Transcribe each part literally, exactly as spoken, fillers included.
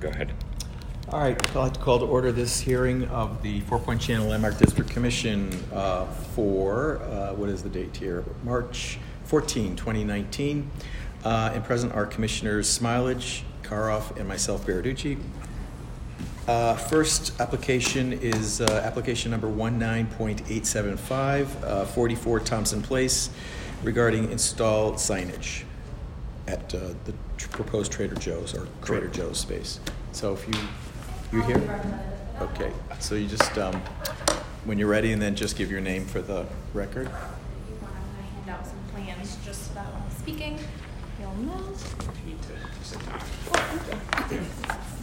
go ahead. All right, I'd like to call to order this hearing of the Four Point Channel Landmark District Commission uh, for, uh, what is the date here? March fourteenth, twenty nineteen. Uh, and present are Commissioners Smilage, Karoff, and myself, Baraducci. Uh, first application is uh, application number nineteen point eight seven five, uh, forty-four Thompson Place, regarding installed signage at uh, the tr- proposed Trader Joe's or Trader Joe's space. So if you, you here? Okay, so you just, um, when you're ready, and then just give your name for the record. You want to hand out some plans just so that when I'm speaking, you'll know. You need to sit down. Oh, thank you.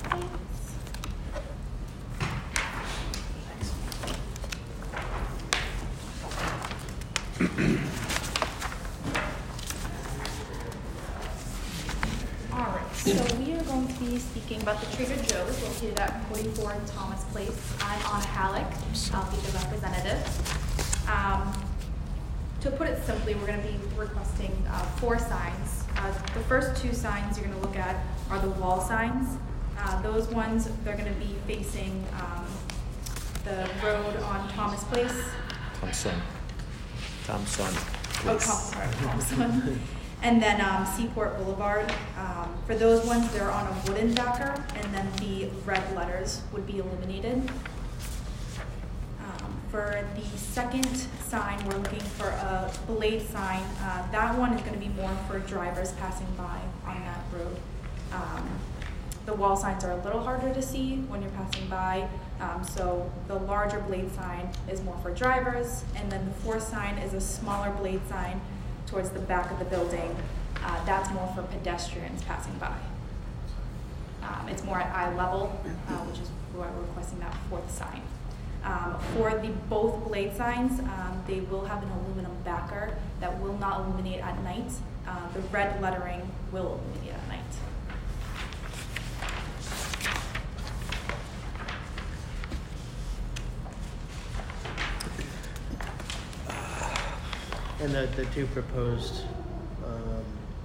All right, so we are going to be speaking about the Trader Joe's located at forty-four Thomas Place. I'm Anna Halleck, I'll be the representative. Um, to put it simply, we're going to be requesting uh, four signs. Uh, the first two signs you're going to look at are the wall signs. Uh, those ones, they're going to be facing um, the road on Thomas Place. Thompson. Thompson. Oh, Tom, sorry, Thompson. And then um, Seaport Boulevard. Um, for those ones, they're on a wooden backer, and then the red letters would be illuminated. Um, for the second sign, we're looking for a blade sign. Uh, that one is going to be more for drivers passing by on that road. Um, the wall signs are a little harder to see when you're passing by, um, so the larger blade sign is more for drivers, and then the fourth sign is a smaller blade sign towards the back of the building. Uh, that's more for pedestrians passing by. Um, it's more at eye level, uh, which is why we're requesting that fourth sign. Um, for the both blade signs, um, they will have an aluminum backer that will not illuminate at night. Uh, the red lettering will illuminate at night. And the, the two proposed um,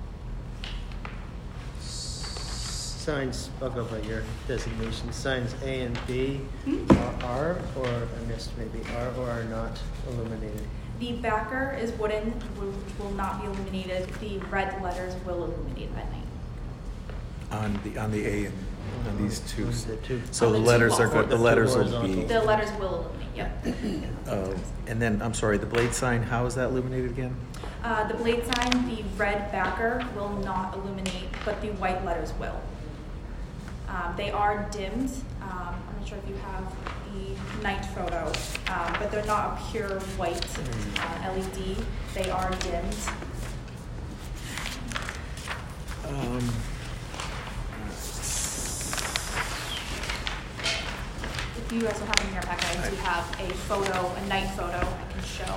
s- signs, I'll go by your designation, signs A and B Mm-hmm. are, are, or I missed maybe, are or are not illuminated. The backer is wooden, which will not be illuminated. The red letters will illuminate at night. On the, on the A and on these two. On the two. So On the the two letters are walls. good, the The two letters will horizontal. be. The letters will illuminate, yep. Uh, and then, I'm sorry, the blade sign, how is that illuminated again? Uh, the blade sign, the red backer will not illuminate, but the white letters will. Um, they are dimmed. Um, I'm not sure if you have the night photo, um, but they're not a pure white uh, L E D. They are dimmed. Um, If you also have in your packet, I do have a photo, a night photo I can show.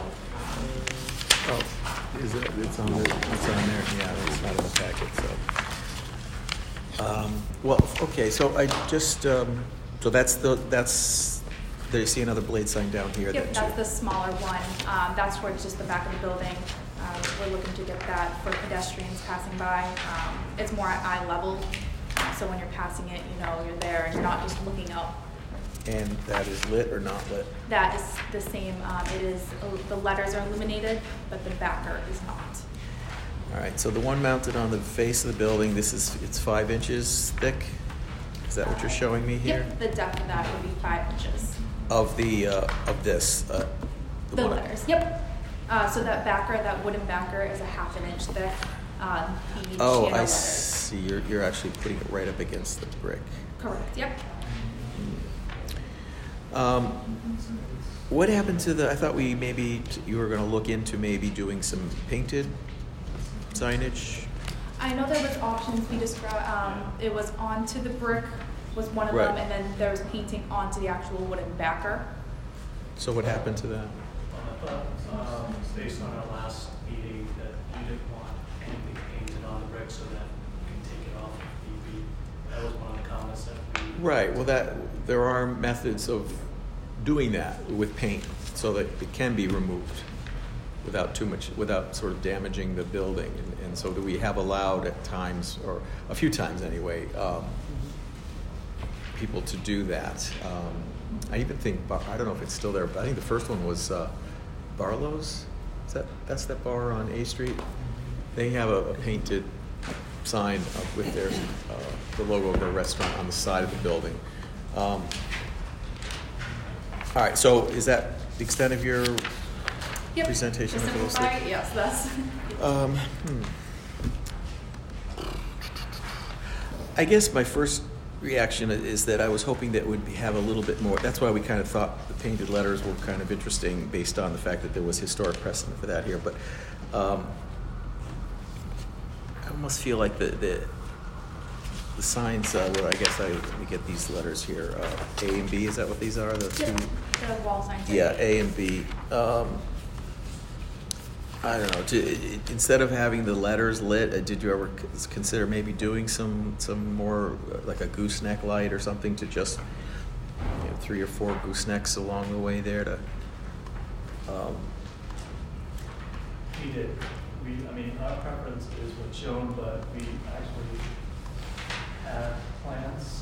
oh, is it, it's on, the, it's on there, yeah, it's not in the packet, so. Um, well, okay, so I just, um, so that's the, that's, there you see another blade sign down here. Yep, that that's you- the smaller one. Um, that's towards just the back of the building. Um, we're looking to get that for pedestrians passing by. Um, it's more at eye level, so when you're passing it, you know you're there and you're not just looking up. And that is lit or not lit? That is the same. Um, it is the letters are illuminated, but the backer is not. All right, so the one mounted on the face of the building, this is, it's five inches thick? Is that what you're showing me here? Yep, the depth of that would be five inches. Of the, uh, of this? uh, The one- letters, yep. Uh, so that backer, that wooden backer, is a half an inch thick. Uh, the Oh, channel I letters. see, you're, you're actually putting it right up against the brick. Correct. Yep. Um, what happened to the, I thought we maybe, t- you were gonna look into maybe doing some painted signage? I know there was options we described. Um, it was onto the brick was one of Right. them, and then there was painting onto the actual wooden backer. So what happened to that? I thought, um, based on our last meeting, that you didn't want anything painted on the brick so that you can take it off if need be. That was one of the comments that we. Right, well that, there are methods of doing that with paint so that it can be removed without too much, without sort of damaging the building. And, and so do we have allowed at times, or a few times anyway, um, people to do that. Um, I even think, Bar- I don't know if it's still there, but I think the first one was uh, Barlow's. Is that, that's that bar on A Street? They have a, a painted sign uh, with their, uh, the logo of their restaurant on the side of the building. Um, all right, so is that the extent of your Yep. presentation? To of those simplify, things? yes, that's. Um, hmm. I guess my first reaction is that I was hoping that would be, have a little bit more. That's why we kind of thought the painted letters were kind of interesting, based on the fact that there was historic precedent for that here. But um, I almost feel like the the, the signs. Uh, well, I guess I let me get these letters here. Uh, A and B. Is that what these are? The Yep, two. the wall signs. Yeah, A and B. Um, I don't know. To, instead of having the letters lit, uh, did you ever c- consider maybe doing some some more uh, like a gooseneck light or something to just, you know, three or four goosenecks along the way there to? Um, We did. We, I mean, our preference is what's shown, but we actually have plans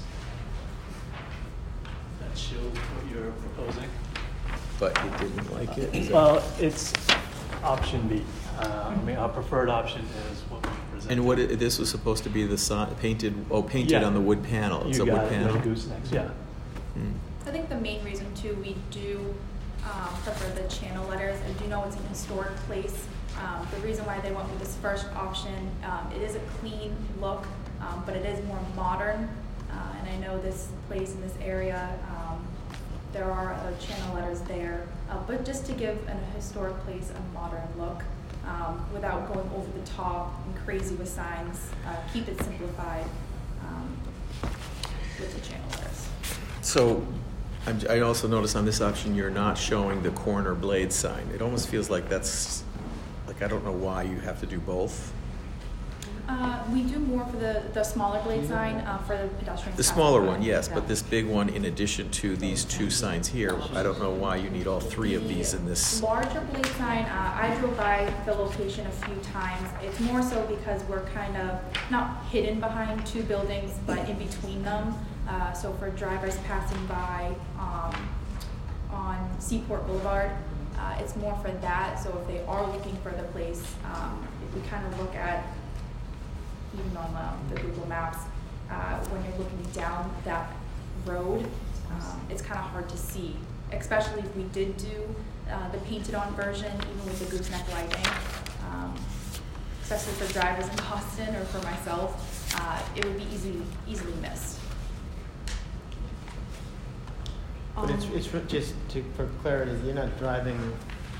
that show what you're proposing. but you didn't like it. Is that- Well, it's option B. Uh, I mean, our preferred option is what we presented. and what it, this was supposed to be the si- painted? Oh, painted Yeah. on the wood panel. It's You a wood got it, panel. the goosenecks, yeah. Hmm. I think the main reason too, we do um, prefer the channel letters. I do know it's an historic place. Um, the reason why they went with this first option, um, it is a clean look, um, but it is more modern. Uh, and I know this place in this area, um, there are uh, channel letters there. Uh, but just to give an, a historic place a modern look, um, without going over the top and crazy with signs, uh, keep it simplified um, with the channel letters. So, I'm, I also notice on this option you're not showing the corner blade sign. It almost feels like that's, like, I don't know why you have to do both. Uh, we do more for the, the smaller blade sign, uh, for the pedestrians. The passing smaller by. one, yes, but Yeah. this big one in addition to these two signs here, I don't know why you need all three of these in this. The larger blade sign, uh, I drove by the location a few times. It's more so because we're kind of not hidden behind two buildings, but in between them. Uh, so for drivers passing by, um, on Seaport Boulevard, uh, it's more for that. So if they are looking for the place, um, we kind of look at, even on the, the Google Maps, uh, when you're looking down that road, um, it's kind of hard to see, especially if we did do uh, the painted on version, even with the gooseneck lighting. Um, especially for drivers in Boston or for myself, uh, it would be easily easily missed. But it's, Um, it's re- just to, for clarity, you're not driving, are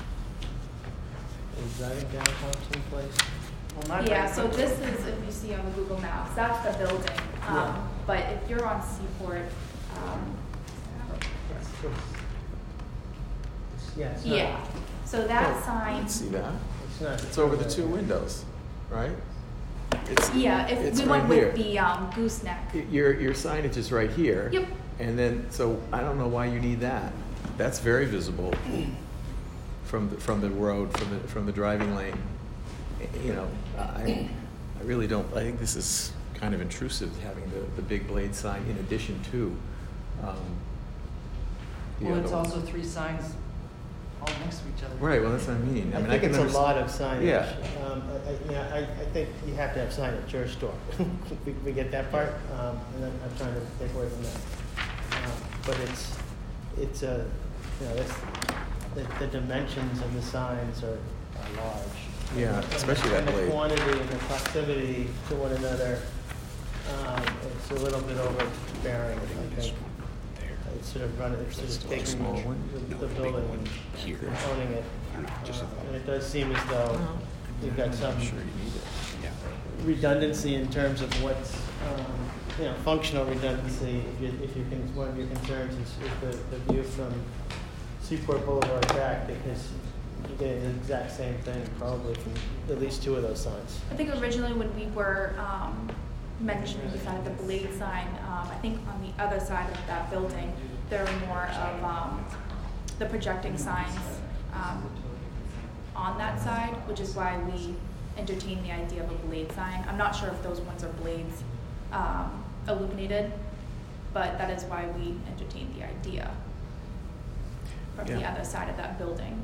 you driving down Thompson Place? Yeah, so this is, if you see on the Google Maps, that's the building. Um, Yeah. But if you're on Seaport, um, It's- it's- Yeah, it's not, yeah. So that Oh, sign, let's see that. it's not. It's over the two windows, right? It's, yeah, if it's we right went with here. the um, gooseneck. Your, your signage is right here. Yep. And then, so I don't know why you need that. That's very visible from the, from the road, from the, from the driving lane. You know, I, I really don't, I think this is kind of intrusive, having the, the big blade sign in addition to, um, the Well, other it's one. also three signs all next to each other. Right, well, that's what I mean. I mean, think can it's a underst- lot of signage. Yeah. Um, I, I, you know, I, I think you have to have signage at your store. we, we get that part, um, and then I'm trying to take away from that. Um, but it's, it's a, you know, it's, the, the dimensions of the signs are, are large. Yeah, And- especially that and blade. the quantity and the proximity to one another, um, it's a little bit overbearing, I think. It's sort of running, it's sort of taking small one? the, the building and Here. owning it. Just Uh, a- And it does seem as though you've got some I'm sure you need it. Yeah. redundancy in terms of what's, um, you know, functional redundancy. If you, if you can, one of your concerns is, is the, the view from Seaport Boulevard back, because you're getting the exact same thing probably from at least two of those signs. I think originally when we were um, mentioning the side of the blade sign, um, I think on the other side of that building, there were more of um, the projecting signs um, on that side, which is why we entertained the idea of a blade sign. I'm not sure if those ones are blades um, illuminated, but that is why we entertained the idea from the Yeah. other side of that building.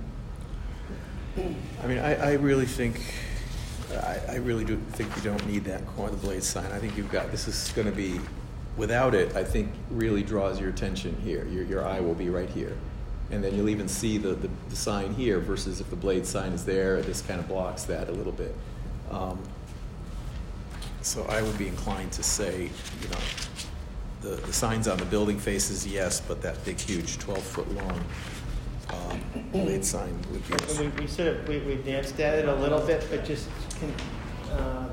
I mean, I, I really think, I, I really do think you don't need that corner, the blade sign. I think you've got, this is gonna be, without it, I think really draws your attention here. Your, your eye will be right here. And then you'll even see the, the, the sign here versus if the blade sign is there, this kind of blocks that a little bit. Um, so I would be inclined to say, you know, the, the signs on the building faces, yes, but that big, huge twelve foot long um, blade sign would be. And we, we sort of, we, we danced at it a little bit, but just, can, um,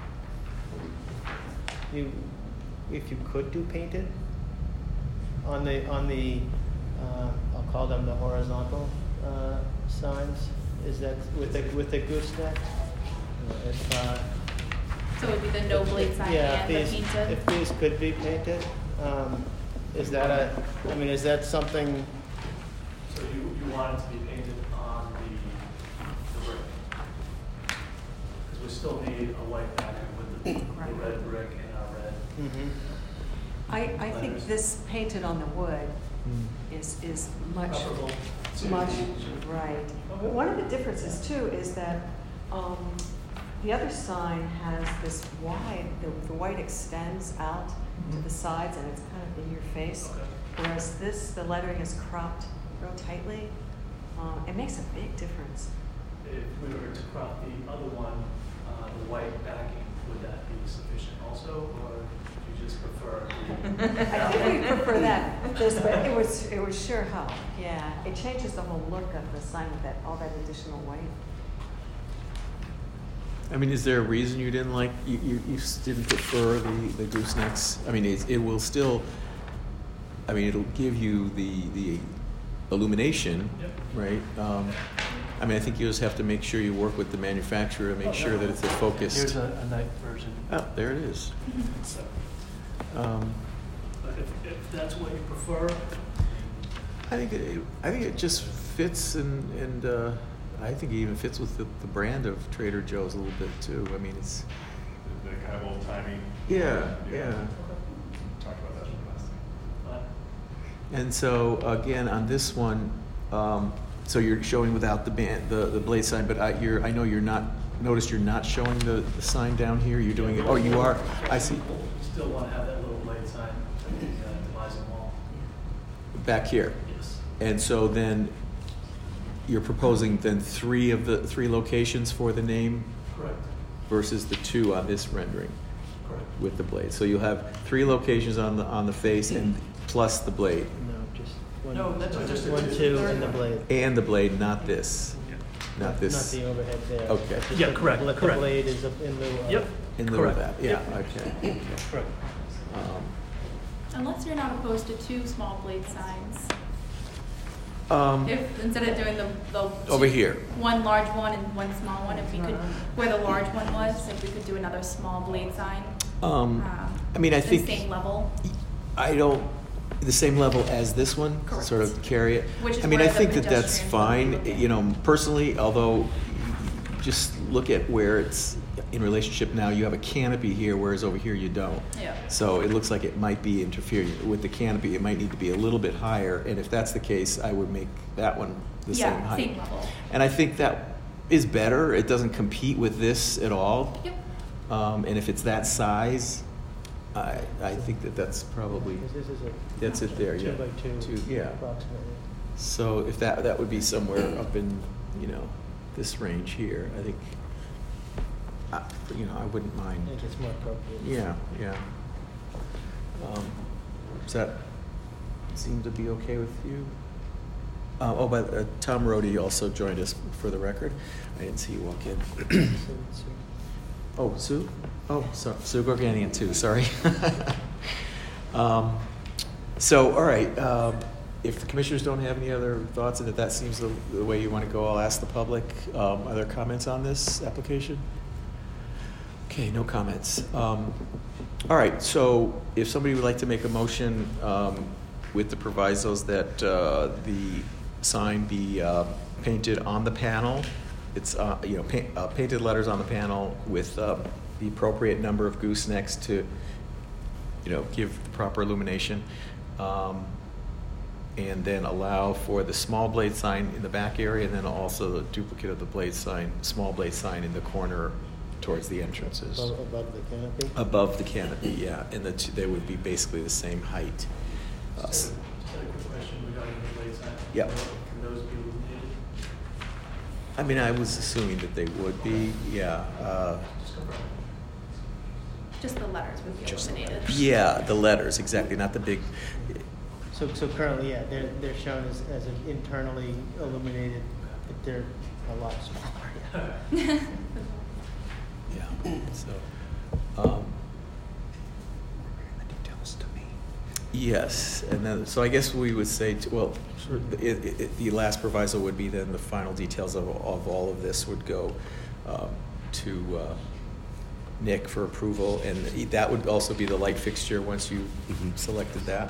you, if you could do painted on the, on the, uh, I'll call them the horizontal, uh, signs, is that with the, with the gooseneck? Uh, If, uh, So it would be the no blade sign yeah, and the if these, painted? if these could be painted, um, is that a, I mean, is that something? So you, you want it to be painted on the, the brick? Because we still need a white background with the, the red brick and our red. Mhm. I, I think this painted on the wood is, is much, Preferable to- much, right. But one of the differences too is that, um, the other sign has this wide, the, the white extends out to the sides and it's kind of in your face. Okay. Whereas this, the lettering is cropped real tightly. Um, it makes a big difference. If we were to crop the other one, uh, the white backing, would that be sufficient also, or do you just prefer the? I think we prefer that, this, but it was, it would sure help, yeah. It changes the whole look of the sign with that, all that additional white. I mean, is there a reason you didn't like, you, you, you s- didn't prefer the, the goosenecks? I mean, it, it will still, I mean, it'll give you the, the illumination, Yep. right? Um, I mean, I think you just have to make sure you work with the manufacturer to make sure that it's a focused. Here's a, a night version. Oh, there it is. So, Um, but if, if that's what you prefer, I think it, I think it just fits and, and, uh, I think it even fits with the, the brand of Trader Joe's a little bit too. I mean, it's, The, the kind of old timey. yeah, yeah. Talked about that last time. but And so again, on this one, um, so you're showing without the band, the, the blade sign, but I, you're, I know you're not, notice you're not showing the, the sign down here, you're doing it, oh, you are, I see, you still want to have that little blade sign at the uh, divising wall. back here. Yes. And so then you're proposing then three of the, three locations for the name Correct. versus the two on this rendering Correct. with the blade. So you'll have three locations on the, on the face and plus the blade. No, just one. No, that's just a One, two. two, and the blade. And the blade, not this, not Not this, the overhead there. Okay. Just Yeah, the- correct, The correct. blade is up in lieu of. Yep. in lieu of Correct. that, yeah, Yep. okay. okay. Correct. Um, Unless you're not opposed to two small blade signs. Um, If, instead of doing the, the. Over two- here. One large one and one small one, if we could, where the large one was, if we could do another small blade sign. um, um, I mean, I the think. same level. I don't, the same level as this one, Correct. sort of carry it. Which is I mean, where I the think that that's pedestrians will be fine, looking. you know, personally, although just look at where it's in relationship now, you have a canopy here, whereas over here you don't. Yeah. So it looks like it might be interfering with the canopy, it might need to be a little bit higher, and if that's the case, I would make that one the same Yeah, height. same level. And I think that is better, it doesn't compete with this at all. Yep. Um, and if it's that size, I, I think that that's probably, Because this is a. that's it there, yeah. Two by two. Two, yeah. Approximately. So if that, that would be somewhere up in, you know, this range here, I think, I, you know, I wouldn't I mind. think it's more appropriate. Yeah, yeah. Um, does that seem to be okay with you? Uh, oh, but uh, Tom Rhodey also joined us for the record. I didn't see you walk in. So- so- Oh, Sue? Oh, so, Sue Gorganian too, sorry. um, so, all right, um, if the commissioners don't have any other thoughts and if that seems the, the way you want to go, I'll ask the public. Um, are there comments on this application? Okay, no comments. Um, all right, so if somebody would like to make a motion um, with the provisos that uh, the sign be uh, painted on the panel, it's uh, you know pa- uh, painted letters on the panel with uh, the appropriate number of goosenecks to you know, give the proper illumination. Um, and then allow for the small blade sign in the back area, and then also the duplicate of the blade sign, small blade sign in the corner towards the entrances. Above, above the canopy? Above the canopy, yeah, and the two, they would be basically the same height. Uh, So, just a quick question regarding the blade sign. Yep. Can those be illuminated? I mean, I was assuming that they would be, yeah. Uh, Just confirm. Just the letters would be Just the eliminated. yeah, the letters, exactly, not the big. So, so currently, yeah, they're, they're shown as, as an internally illuminated, but they're a lot smaller. Yeah. Yeah, so. Um, details to me. Yes, and then, so I guess we would say, to, well, sort of it, it, it, the last proviso would be then the final details of, of all of this would go um, to uh, Nick for approval, and that would also be the light fixture once you Mm-hmm. selected that.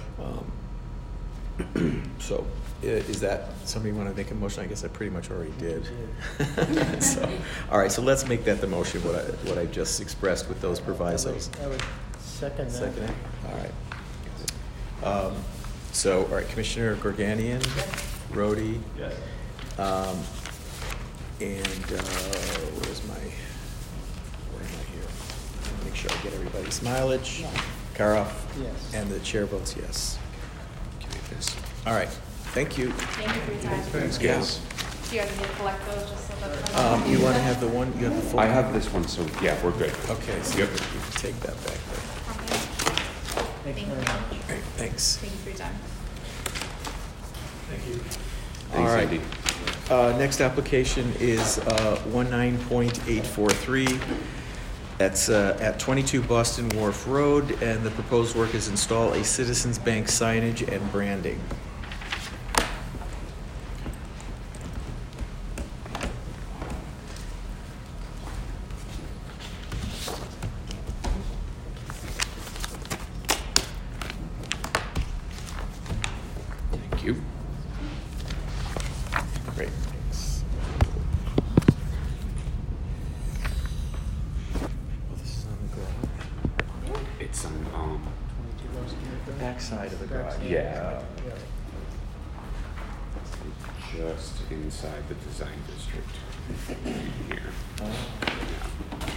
Um, so, i- is that somebody want to make a motion? I guess I pretty much already did. So, all right, so let's make that the motion. What I what I just expressed with those provisos. I would second that. Second it. All right. Um, so, all right, Commissioner Gorganian, Rhodey, Yes. um, and uh, where's my? Where am I here? Make sure I get everybody's mileage. Karoff. Yes. And the chair votes yes. Give me this. All right. Thank you. Thank you for your time. Thanks, Do guys. you guys need to collect those just so that? Um, you want to have the one? You have the full. I have this one, so yeah, we're good. Okay, so Yep. you can take that back there. Thank you very much. All right, thanks. Thank you for your time. Thank you. All Thanks, right. Andy. Uh, next application is uh, nineteen point eight four three. That's uh, at twenty-two Boston Wharf Road, and the proposed work is install a Citizens Bank signage and branding. Thank you. Great, thanks. Well, this is on the garage. It's on, um, Back side of the garage. yeah, just inside the design district here. Oh. Yeah.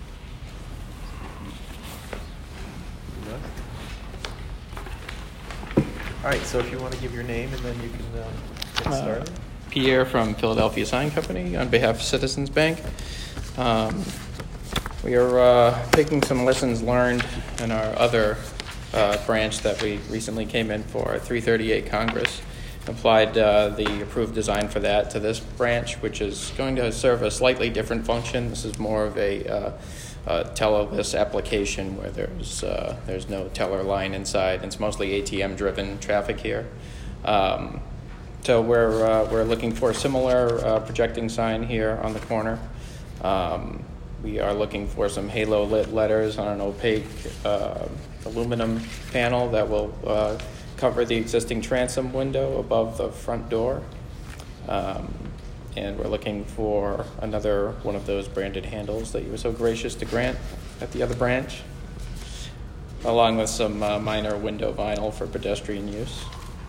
All right, so if you want to give your name and then you can uh, get Uh, started. Pierre from Philadelphia Sign Company on behalf of Citizens Bank. Um, We are uh, taking some lessons learned in our other uh, branch that we recently came in for, three thirty-eight Congress. Applied uh, the approved design for that to this branch, which is going to serve a slightly different function. This is more of a uh, uh, tellerless application where there's uh, there's no teller line inside. It's mostly A T M-driven traffic here. Um, so we're uh, we're looking for a similar uh, projecting sign here on the corner. Um, we are looking for some halo lit letters on an opaque uh, aluminum panel that will uh, cover the existing transom window above the front door. Um, and we're looking for another one of those branded handles that you were so gracious to grant at the other branch, along with some uh, minor window vinyl for pedestrian use.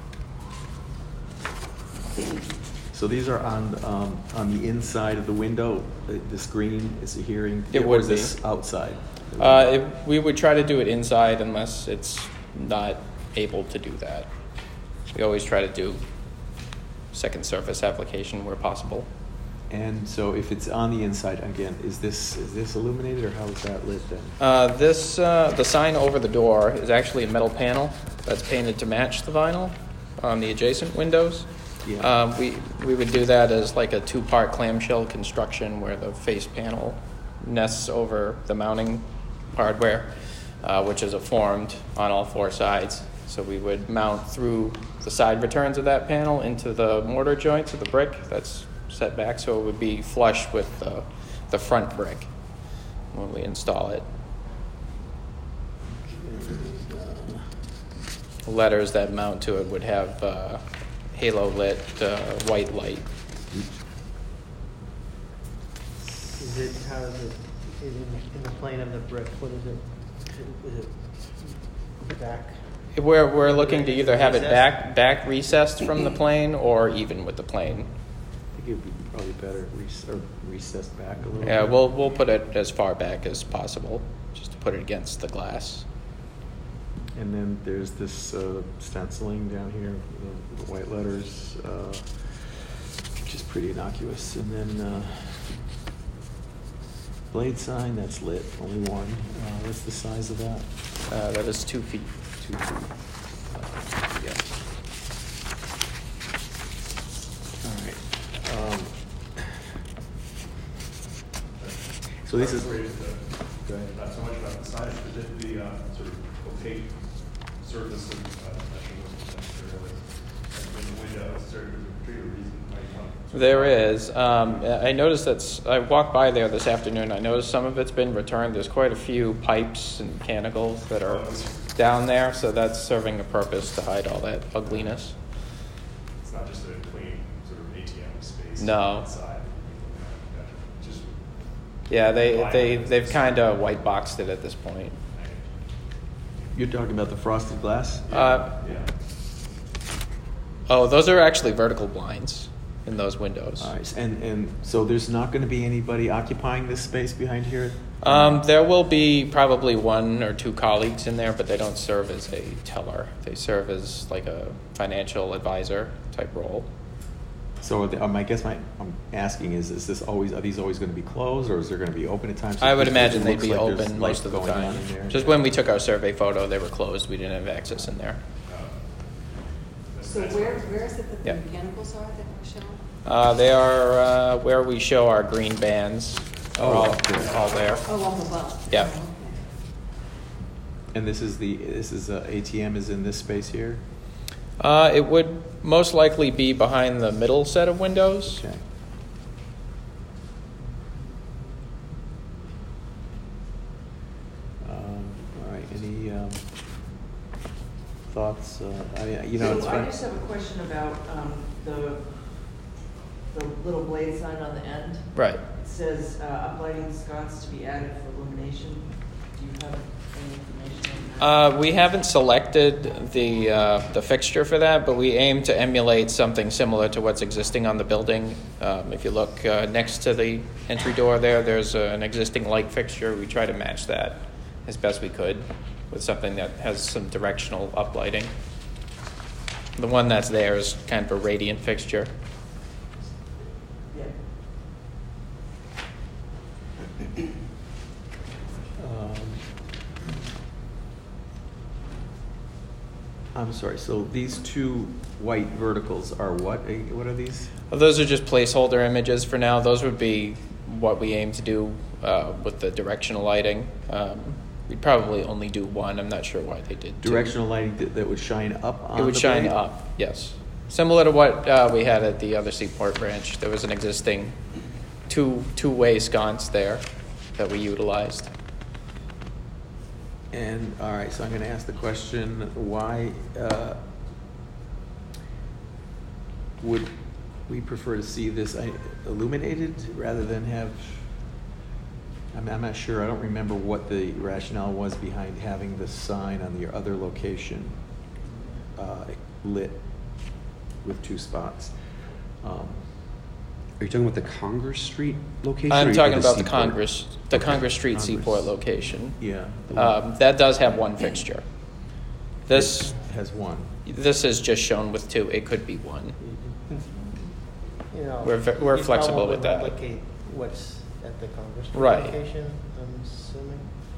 So these are on um, on the inside of the window. The, the screen is a hearing. It or would is this be. outside? Uh, it, we would try to do it inside unless it's not able to do that. We always try to do second surface application where possible. And so, if it's on the inside again, is this is this illuminated or how is that lit then? Uh, this uh, the sign over the door is actually a metal panel that's painted to match the vinyl on the adjacent windows. Yeah. Um, we we would do that as like a two-part clamshell construction where the face panel nests over the mounting hardware, uh, which is formed on all four sides. So we would mount through the side returns of that panel into the mortar joints of the brick that's set back, so it would be flush with the, the front brick when we install it. The letters that mount to it would have uh, halo lit uh, white light. Is it, how is it, is it in the plane of the brick, what is it? Is it back. We're, we're looking to either have it Recessed? back, back recessed from the plane or even with the plane. I think it would be probably better rec- or recessed back a little Yeah, bit. we'll, we'll put it as far back as possible, just to put it against the glass. And then there's this uh, stenciling down here, the, the white letters, uh, which is pretty innocuous. And then uh, blade sign, that's lit, only one. Uh, what's the size of that? Uh, that is two feet. Two feet. Uh, yeah. All right. Um, so this is. Sorry, to- Go ahead. Not so much about the size, but just the uh, sort of opaque surface of, uh, actually, what's necessarily, in the window, is there a particular reason why you want? There is. Um, I noticed that's, I walked by there this afternoon. I noticed some of it's been returned. There's quite a few pipes and mechanicals that are down there, so that's serving a purpose to hide all that ugliness. It's not just a clean sort of A T M space. No. Inside. Just. Yeah, they, they, they've kind of white boxed it at this point. You're talking about the frosted glass? Uh, Yeah. oh, those are actually vertical blinds in those windows. All right, and, and so there's not going to be anybody occupying this space behind here? Um, there will be probably one or two colleagues in there, but they don't serve as a teller. They serve as like a financial advisor type role. So the, um, I guess my, I'm asking is, is this always, are these always going to be closed, or is there going to be open at times? I would It imagine they'd looks be like there's open light most of the going time. on in there. Just when we took our survey photo, they were closed. We didn't have access in there. So where, where is it that the Yeah. mechanicals are that were shown? Uh, they are uh, where we show our green bands. Are Oh, all, up there. all there. Oh, up above. Yeah. Oh, okay. And this is the, this is, uh, A T M is in this space here? Uh, it would most likely be behind the middle set of windows. Okay. Um, all right, any, um, thoughts? Uh, I mean, you know, it's So I fun. just have a question about um, the, the little blade sign on the end. Right. It says uh, uplighting sconce to be added for illumination. Do you have any information on that? Uh, we haven't selected the uh, the fixture for that, but we aim to emulate something similar to what's existing on the building. Um, if you look uh, next to the entry door there, there's uh, an existing light fixture. We try to match that as best we could with something that has some directional uplighting. The one that's there is kind of a radiant fixture. Yeah. Um, I'm sorry, so these two white verticals are what? Eh, What are these? Well, those are just placeholder images for now. Those would be what we aim to do uh, with the directional lighting. Um, we'd probably only do one. I'm not sure why they did two. Directional lighting that, that would shine up on It would the shine blade? up, yes. Similar to what uh, we had at the other Seaport branch. There was an existing two two-way sconce there that we utilized. And, all right, so I'm going to ask the question, why uh, would we prefer to see this uh, illuminated rather than have, I'm, I'm not sure, I don't remember what the rationale was behind having the sign on the other location uh, lit with two spots. Um, Are you talking about the Congress Street location? or I'm you talking the about the Seaport? Congress, the Okay. Congress Street Congress. Seaport location. Yeah. the one Um, that does have one fixture. This has one. this is just shown with two. It could be one. You know, We're ve- we're you flexible probably with that. replicate what's at the Congress Right. location, I'm assuming.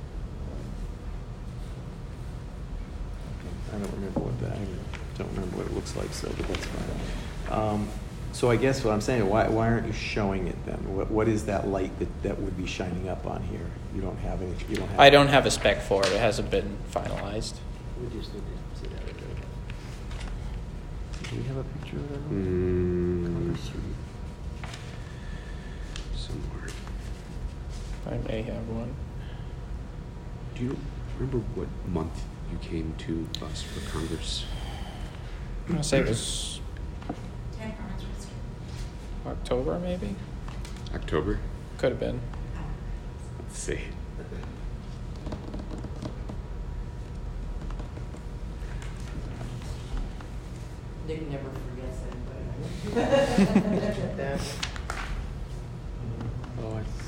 I don't remember what that, I don't remember what it looks like, so, but that's fine. Um, so I guess what I'm saying, why, why aren't you showing it then? What, what is that light that, that would be shining up on here? You don't have any, you don't have. I don't have a spec for it. It hasn't been finalized. We just need to see that. Do we have a picture of that? Mm, Congress Street. somewhere. I may have one. Do you remember what month you came to us for Congress? I'm gonna say it was October, maybe. October? Could have been. Let's see. Nick never forgets anybody. That- Oh, it's,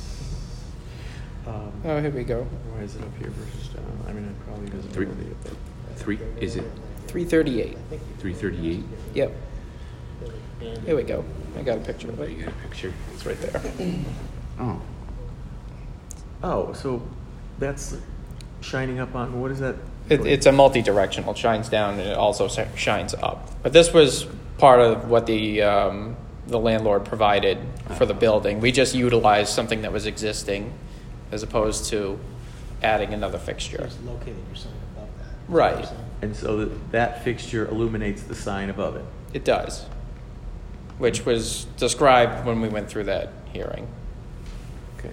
um, Oh, here we go. why is it up here versus down? I mean, it probably doesn't. Three. really, but- Three, is it three thirty-eight. three thirty-eight? Yep. Here we go. I got a picture of Oh, you it. got a picture? It's right there. Oh, Oh, so that's shining up on, what is that? It, it's a multi-directional. It shines down and it also sh- shines up. But this was part of what the um, the landlord provided for the building. We just utilized something that was existing, as opposed to adding another fixture. Just locating your sign above that. Right. And so that, that fixture illuminates the sign above it. It does, which was described when we went through that hearing. Okay.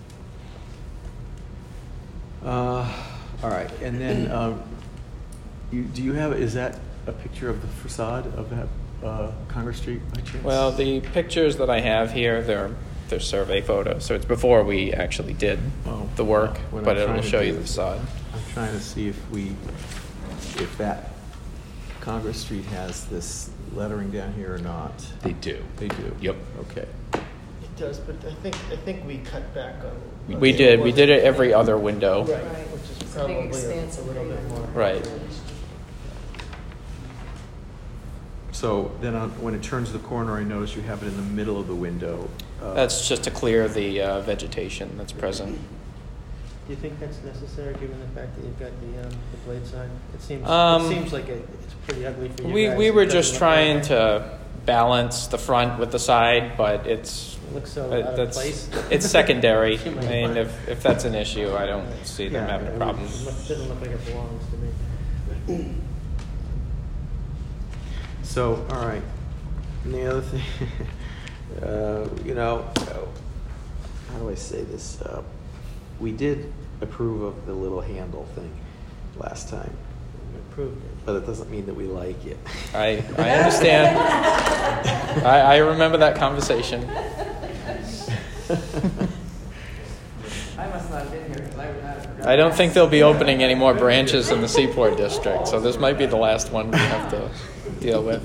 Uh, all right, and then, um, you, do you have, is that a picture of the facade of that, uh, Congress Street by chance? Well, the pictures that I have here, they're they're survey photos, so it's before we actually did Oh, the work, what but I'm it trying will to show you do- the facade. I'm trying to see if we, if that Congress Street has this lettering down here or not. they do. They do? Yep. Okay. It does, but I think, I think we cut back on. We did. We did it every other window. Right, Right. which is It's a probably big a expanse a of little bit green. more. Right. So then on, when it turns the corner, I notice you have it in the middle of the window. Uh, That's just to clear the uh, vegetation that's present. Do you think that's necessary, given the fact that you've got the, um, the blade sign? It seems, Um, it seems like it, it's pretty ugly for you We guys. we It were doesn't just look trying like it. to balance the front with the side, but it's It looks so uh, out of that's place. it's secondary. You I might mean, want- if if that's an issue, I don't see them Yeah, having it a problem. look- Doesn't look like it belongs to me. So, all right. And the other thing, uh, you know, how do I say this? Uh, we did approve of the little handle thing last time, We approved it. but it doesn't mean that we like it. I I understand. I, I remember that conversation. I must not have been here, because I would not have forgotten. I don't think they'll be opening any more branches in the Seaport District, so this might be the last one we have to deal with.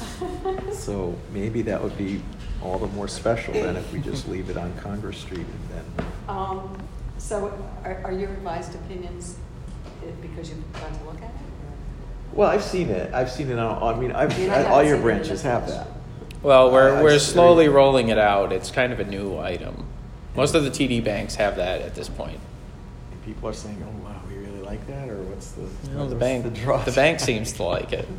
So maybe that would be all the more special then if we just leave it on Congress Street and then. Um, so are, are your revised opinions uh, because you've gone to look at it? Well, I've seen it. I've seen it on, I mean, I've, You know, I all haven't your seen it in branches this have much. that. Well, we're I- we're I've- slowly rolling it out. It's kind of a new item. Most of the T D banks have that at this point. And people are saying, oh, wow, we really like that, or what's the? Well, the what's bank The, draw? the bank seems to like it.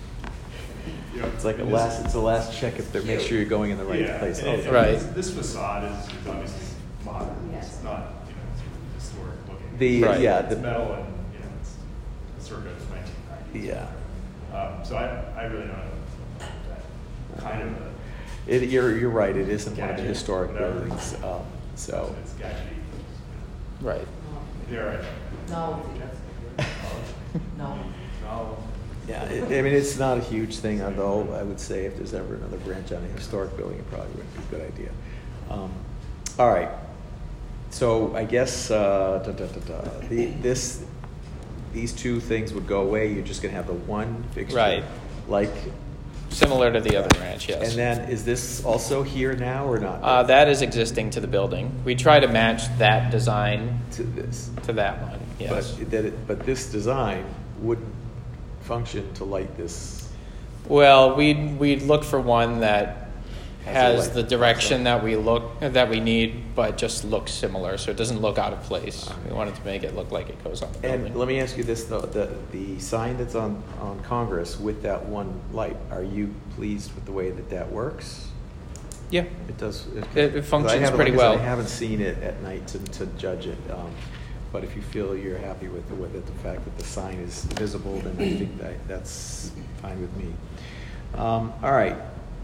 Yeah, It's like a and last, this- it's a last check if they make sure you're going in the right Yeah, place. and- and Okay. Right. This this facade is, is obviously modern. Yes. It's not, you know, sort of historic looking. The, Right. yeah, It's the, metal and, you know, it's circa nineteen ninety. yeah. Um, so I, I really don't know that kind of a, It, you're, you're right, it isn't one of the Gadget, historic whatever. buildings, um, so. it's gadgety. Right. Yeah, right. No, that's good. No. No. Yeah, it, I mean, it's not a huge thing, although I would say if there's ever another branch on a historic building, it probably would be a good idea. Um, all right, so I guess, uh, da, da, da, da. The, this, these two things would go away, you're just gonna have the one fixture. Right. Like, Similar to the other branch, yes. and then, is this also here now or not? Uh, that is existing to the building. We try to match that design To this? to that one, yes. But that, it- but this design wouldn't function to light this. Well, we'd, we'd look for one that Has a has light. the direction that we look, that we need, but just looks similar, so it doesn't look out of place. We wanted to make it look like it goes on the building. And let me ask you this, though, the, the sign that's on, on Congress with that one light, are you pleased with the way that that works? Yeah, It does. It- it functions I haven't- pretty like I said, well. I haven't seen it at night to, to judge it, um, but if you feel you're happy with the, with it, the fact that the sign is visible, then I think that, that's fine with me. Um, all right,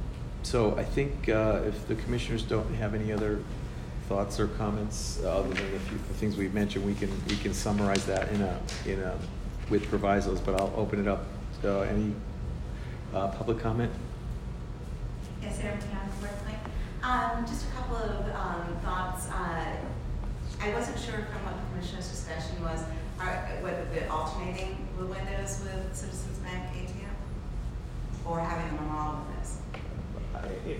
so I think, uh, if the commissioners don't have any other thoughts or comments, uh, other than the few the things we've mentioned, we can, we can summarize that in a, in a, with provisos, but I'll open it up. Uh, any, uh, public comment? Yes, Sarah McCann, North Lake. Um, just a couple of um, thoughts. Uh, I wasn't sure from what the commissioner's discussion was, are, whether the alternating the windows with Citizens Bank A T M,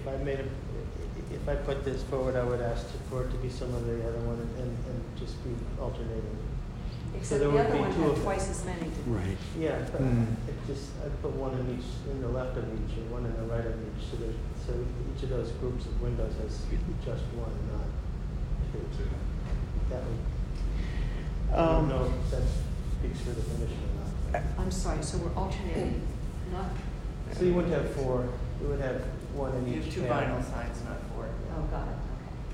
if I made a, if I put this forward, I would ask for it to be similar to the other one and, and, and just be alternating. Except there the would other be one two had of them. twice as many, didn't it? Right. Yeah, but Mm. it just, I put one in each, in the left of each, and one in the right of each, so that, so each of those groups of windows has just one, not two. That would, I Um, don't know if that speaks for the commission or not. I'm sorry, so we're alternating, not, So you wouldn't have four, you would have one in You each have two panel. vinyl signs, not four. oh, got it,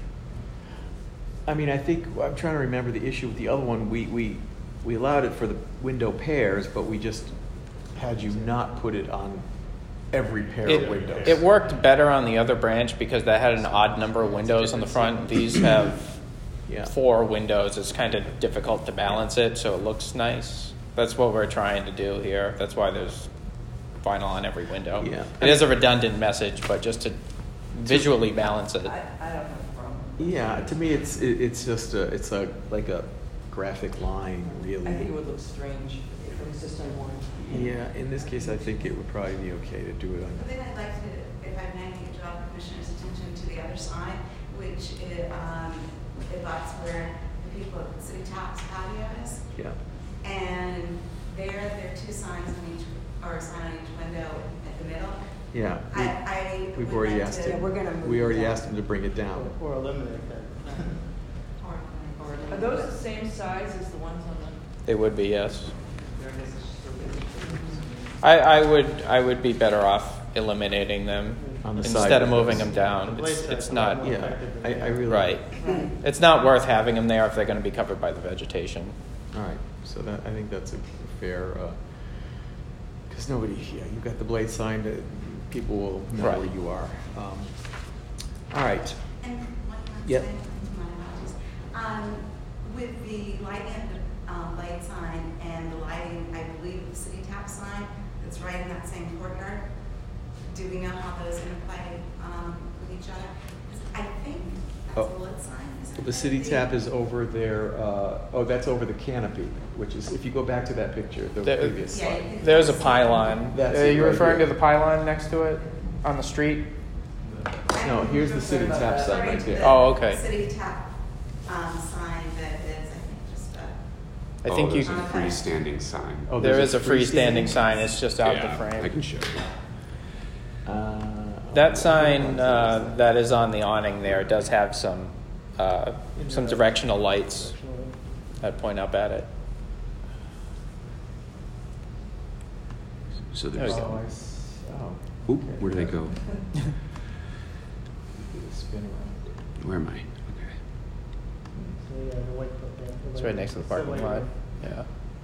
I mean, I think, I'm trying to remember the issue with the other one. We, we, we allowed it for the window pairs, but we just had you not put it on every pair of windows. It, it worked better on the other branch because that had an odd number of windows on the front. These have Yeah. four windows. It's kind of difficult to balance it, so it looks nice. That's what we're trying to do here. That's why there's vinyl on every window. Yeah. It is a redundant message, but just to visually balance it. I, I don't have a problem. Yeah, to me, it's, it, it's just a, it's a, like a graphic line, really. I think it would look strange if it was just on one. Yeah, in this case, I think it would probably be okay to do it on. But then I'd like to, if I may, draw the commissioner's attention to the other side, which is, um, abuts where the people at City Taps patio is. Yeah. And there, there are two signs on each, or a sign on each window at the middle. Yeah. I, I We've would already like asked to- Yeah, him. we're gonna move We it already down. asked him to bring it down. Or, or eliminate that. Or, or Are those the same size as the ones on the? They would be, yes. There it is, it's just a bit- I, I would I would be better off eliminating them On the instead side of windows. moving them down. The It's, blade it's side's a not lot more Yeah, effective I, than I the- really. right. right. It's not worth having them there if they're going to be covered by the vegetation. All right, so that, I think that's a fair, because nobody, yeah, you've got the blade sign, that people will know Right. where you are. Um, All right, And one more Yep. thing, my apologies. Um, with the lighting of the, um, blade sign and the lighting, I believe, the City Tap sign that's right in that same courtyard, do we know how those interplay, um, with each other? 'Cause I think that's Oh. a lit sign, is it? the city tap is over there, uh, oh, that's over the canopy, which is, if you go back to that picture, the There- previous Yeah, slide. you can- There's a pylon. That's Are it you right referring here. to the pylon next to it on the street? No, here's the city tap sign Referring right to there. the Oh, okay. City Tap, um, sign that is, I think, just a. I think oh, you. there's a freestanding sign. Oh, There there's is a freestanding sign. It's just out the Yeah, frame. I can show you. Uh, That sign uh, that is on the awning there does have some uh, some directional lights that point up at it. So There there's. we go. Oh, I s- oh, Oop, okay. where do they go? Do the spin around. Where am I? Okay. So, yeah, the white, yeah, the It's white- right next to the it's parking white lot. one. Yeah.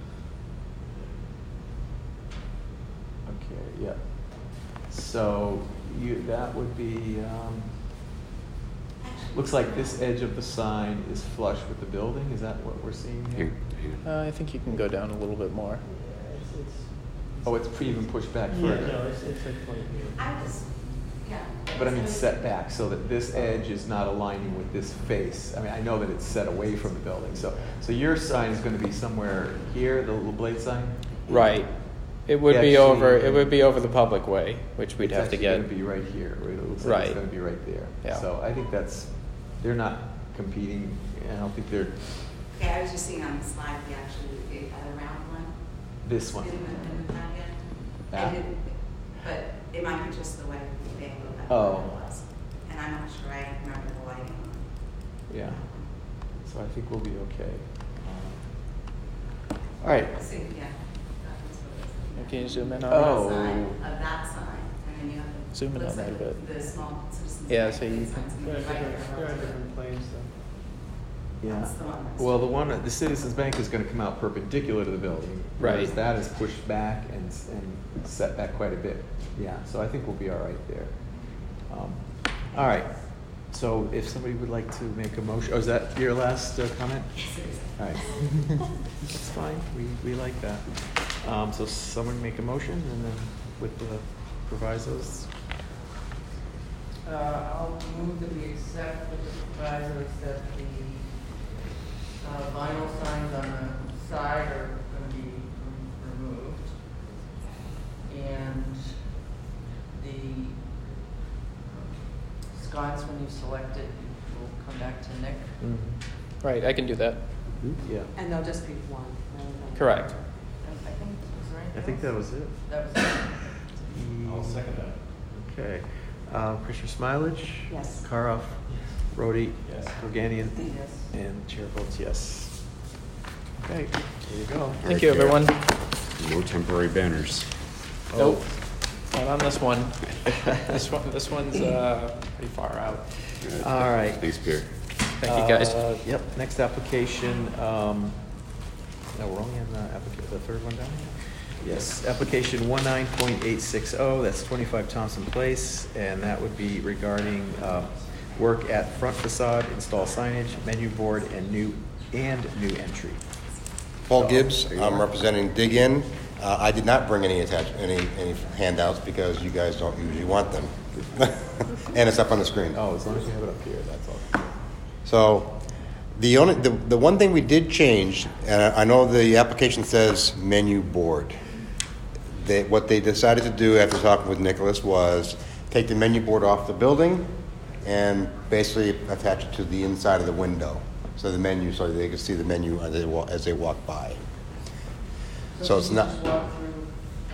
Okay, yeah. So you, that would be, um, looks like this edge of the sign is flush with the building. Is that what we're seeing here? Here, hang on. Uh, I think you can go down a little bit more. Yeah, it's, it's. Oh, it's pre- even pushed back Yeah, further. no, it's, it's like twenty feet. I was, yeah. But I mean set back so that this edge is not aligning with this face. I mean, I know that it's set away from the building. So, so your sign is going to be somewhere here, the little blade sign? Right. It would be Actually- over. It would be over the public way, which we'd It's have to actually get. going to be right here. Right? It looks like Right. it's going to be right there. Yeah. So I think that's, they're not competing. I don't think they're, Okay, I was just seeing on the slide, the actually, the other round one. this one. In the, in the packet. Ah. I didn't, but it might be just the way they look at Oh. it was. And I'm not sure I remember the lighting on it. Yeah. So I think we'll be okay. Um, All right. See, yeah. that was what it was. Can you zoom in on Oh. That sign, Of that sign, and then you have the. Zoom in looks on that like a bit. The small citizens. Yeah, bank so you signs can- in They're the on right different, there. they're on different planes though. Yeah. That's the one that's- Well, the one, the Citizens Bank is going to come out perpendicular to the building. Whereas Right. that is pushed back and, s- and set back quite a bit. Yeah, so I think we'll be all right there. Um, All right. So if somebody would like to make a motion, oh, is that your last uh, comment? Yes, it is. All right. That's fine. We, we like that. Um, so someone make a motion and then with the provisos. Uh, I'll move that we accept with the provisos that the uh, vinyl signs on the side are going to be rem- removed. And the sconce, when you select it, will come back to Nick. Right, I can do that. Yeah, And there'll just be one. rather than- Correct. I I think, was there anything I think else? that was it. That was it. I'll second that. Okay. Um, Commissioner Smilage? Yes. Karoff? Rhodey? Yes. Organian? Yes. And chair votes yes. Okay, there you go. Thank you, everyone. No temporary banners. Nope, not on this one. This one, this one's uh, pretty far out. All right. Thanks, Pierre. Thank you, guys. Uh, Yep, next application, um, no, we're only on the applica- the third one down? Yes, application one nine point eight six oh, that's twenty-five Thompson Place, and that would be regarding, uh, work at front facade, install signage, menu board, and new, and new entry. Paul Gibbs, I'm representing Dig In. Uh, I did not bring any attach, any, any handouts because you guys don't usually want them. And it's up on the screen. Oh, as long as you have it up here, that's all. So the only, the, the one thing we did change, and I I know the application says menu board. They, what they decided to do after talking with Nicholas was take the menu board off the building and basically attach it to the inside of the window. So the menu, so they can see the menu as they walk, as they walk by. So it's can you not. just walk through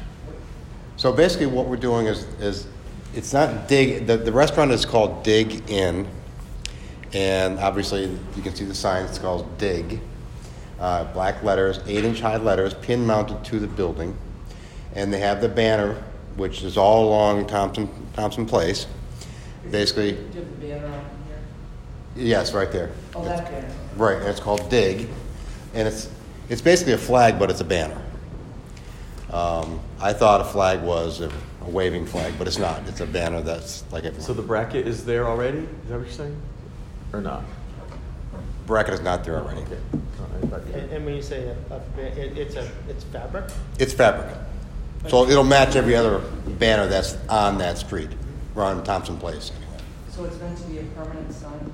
So basically what we're doing is, is it's not Dig, the, the restaurant is called Dig In, and obviously you can see the sign, it's called Dig. Uh, black letters, eight inch high letters, pin mounted to the building. And they have the banner, which is all along Thompson, Thompson Place. Basically, Do you have the banner on here? yes, right there. Oh, that banner. Right, and it's called Dig, and it's it's basically a flag, but it's a banner. Um, I thought a flag was a, a waving flag, but it's not. It's a banner that's like a So the bracket is there already? Is that what you're saying? Or not? bracket is not there already. Okay. All right, but- And, and when you say a, a, ba- it, it's a, it's fabric? It's fabric, so it'll match every other banner that's on that street, or on Thompson Place anyway. So it's meant to be a permanent sign?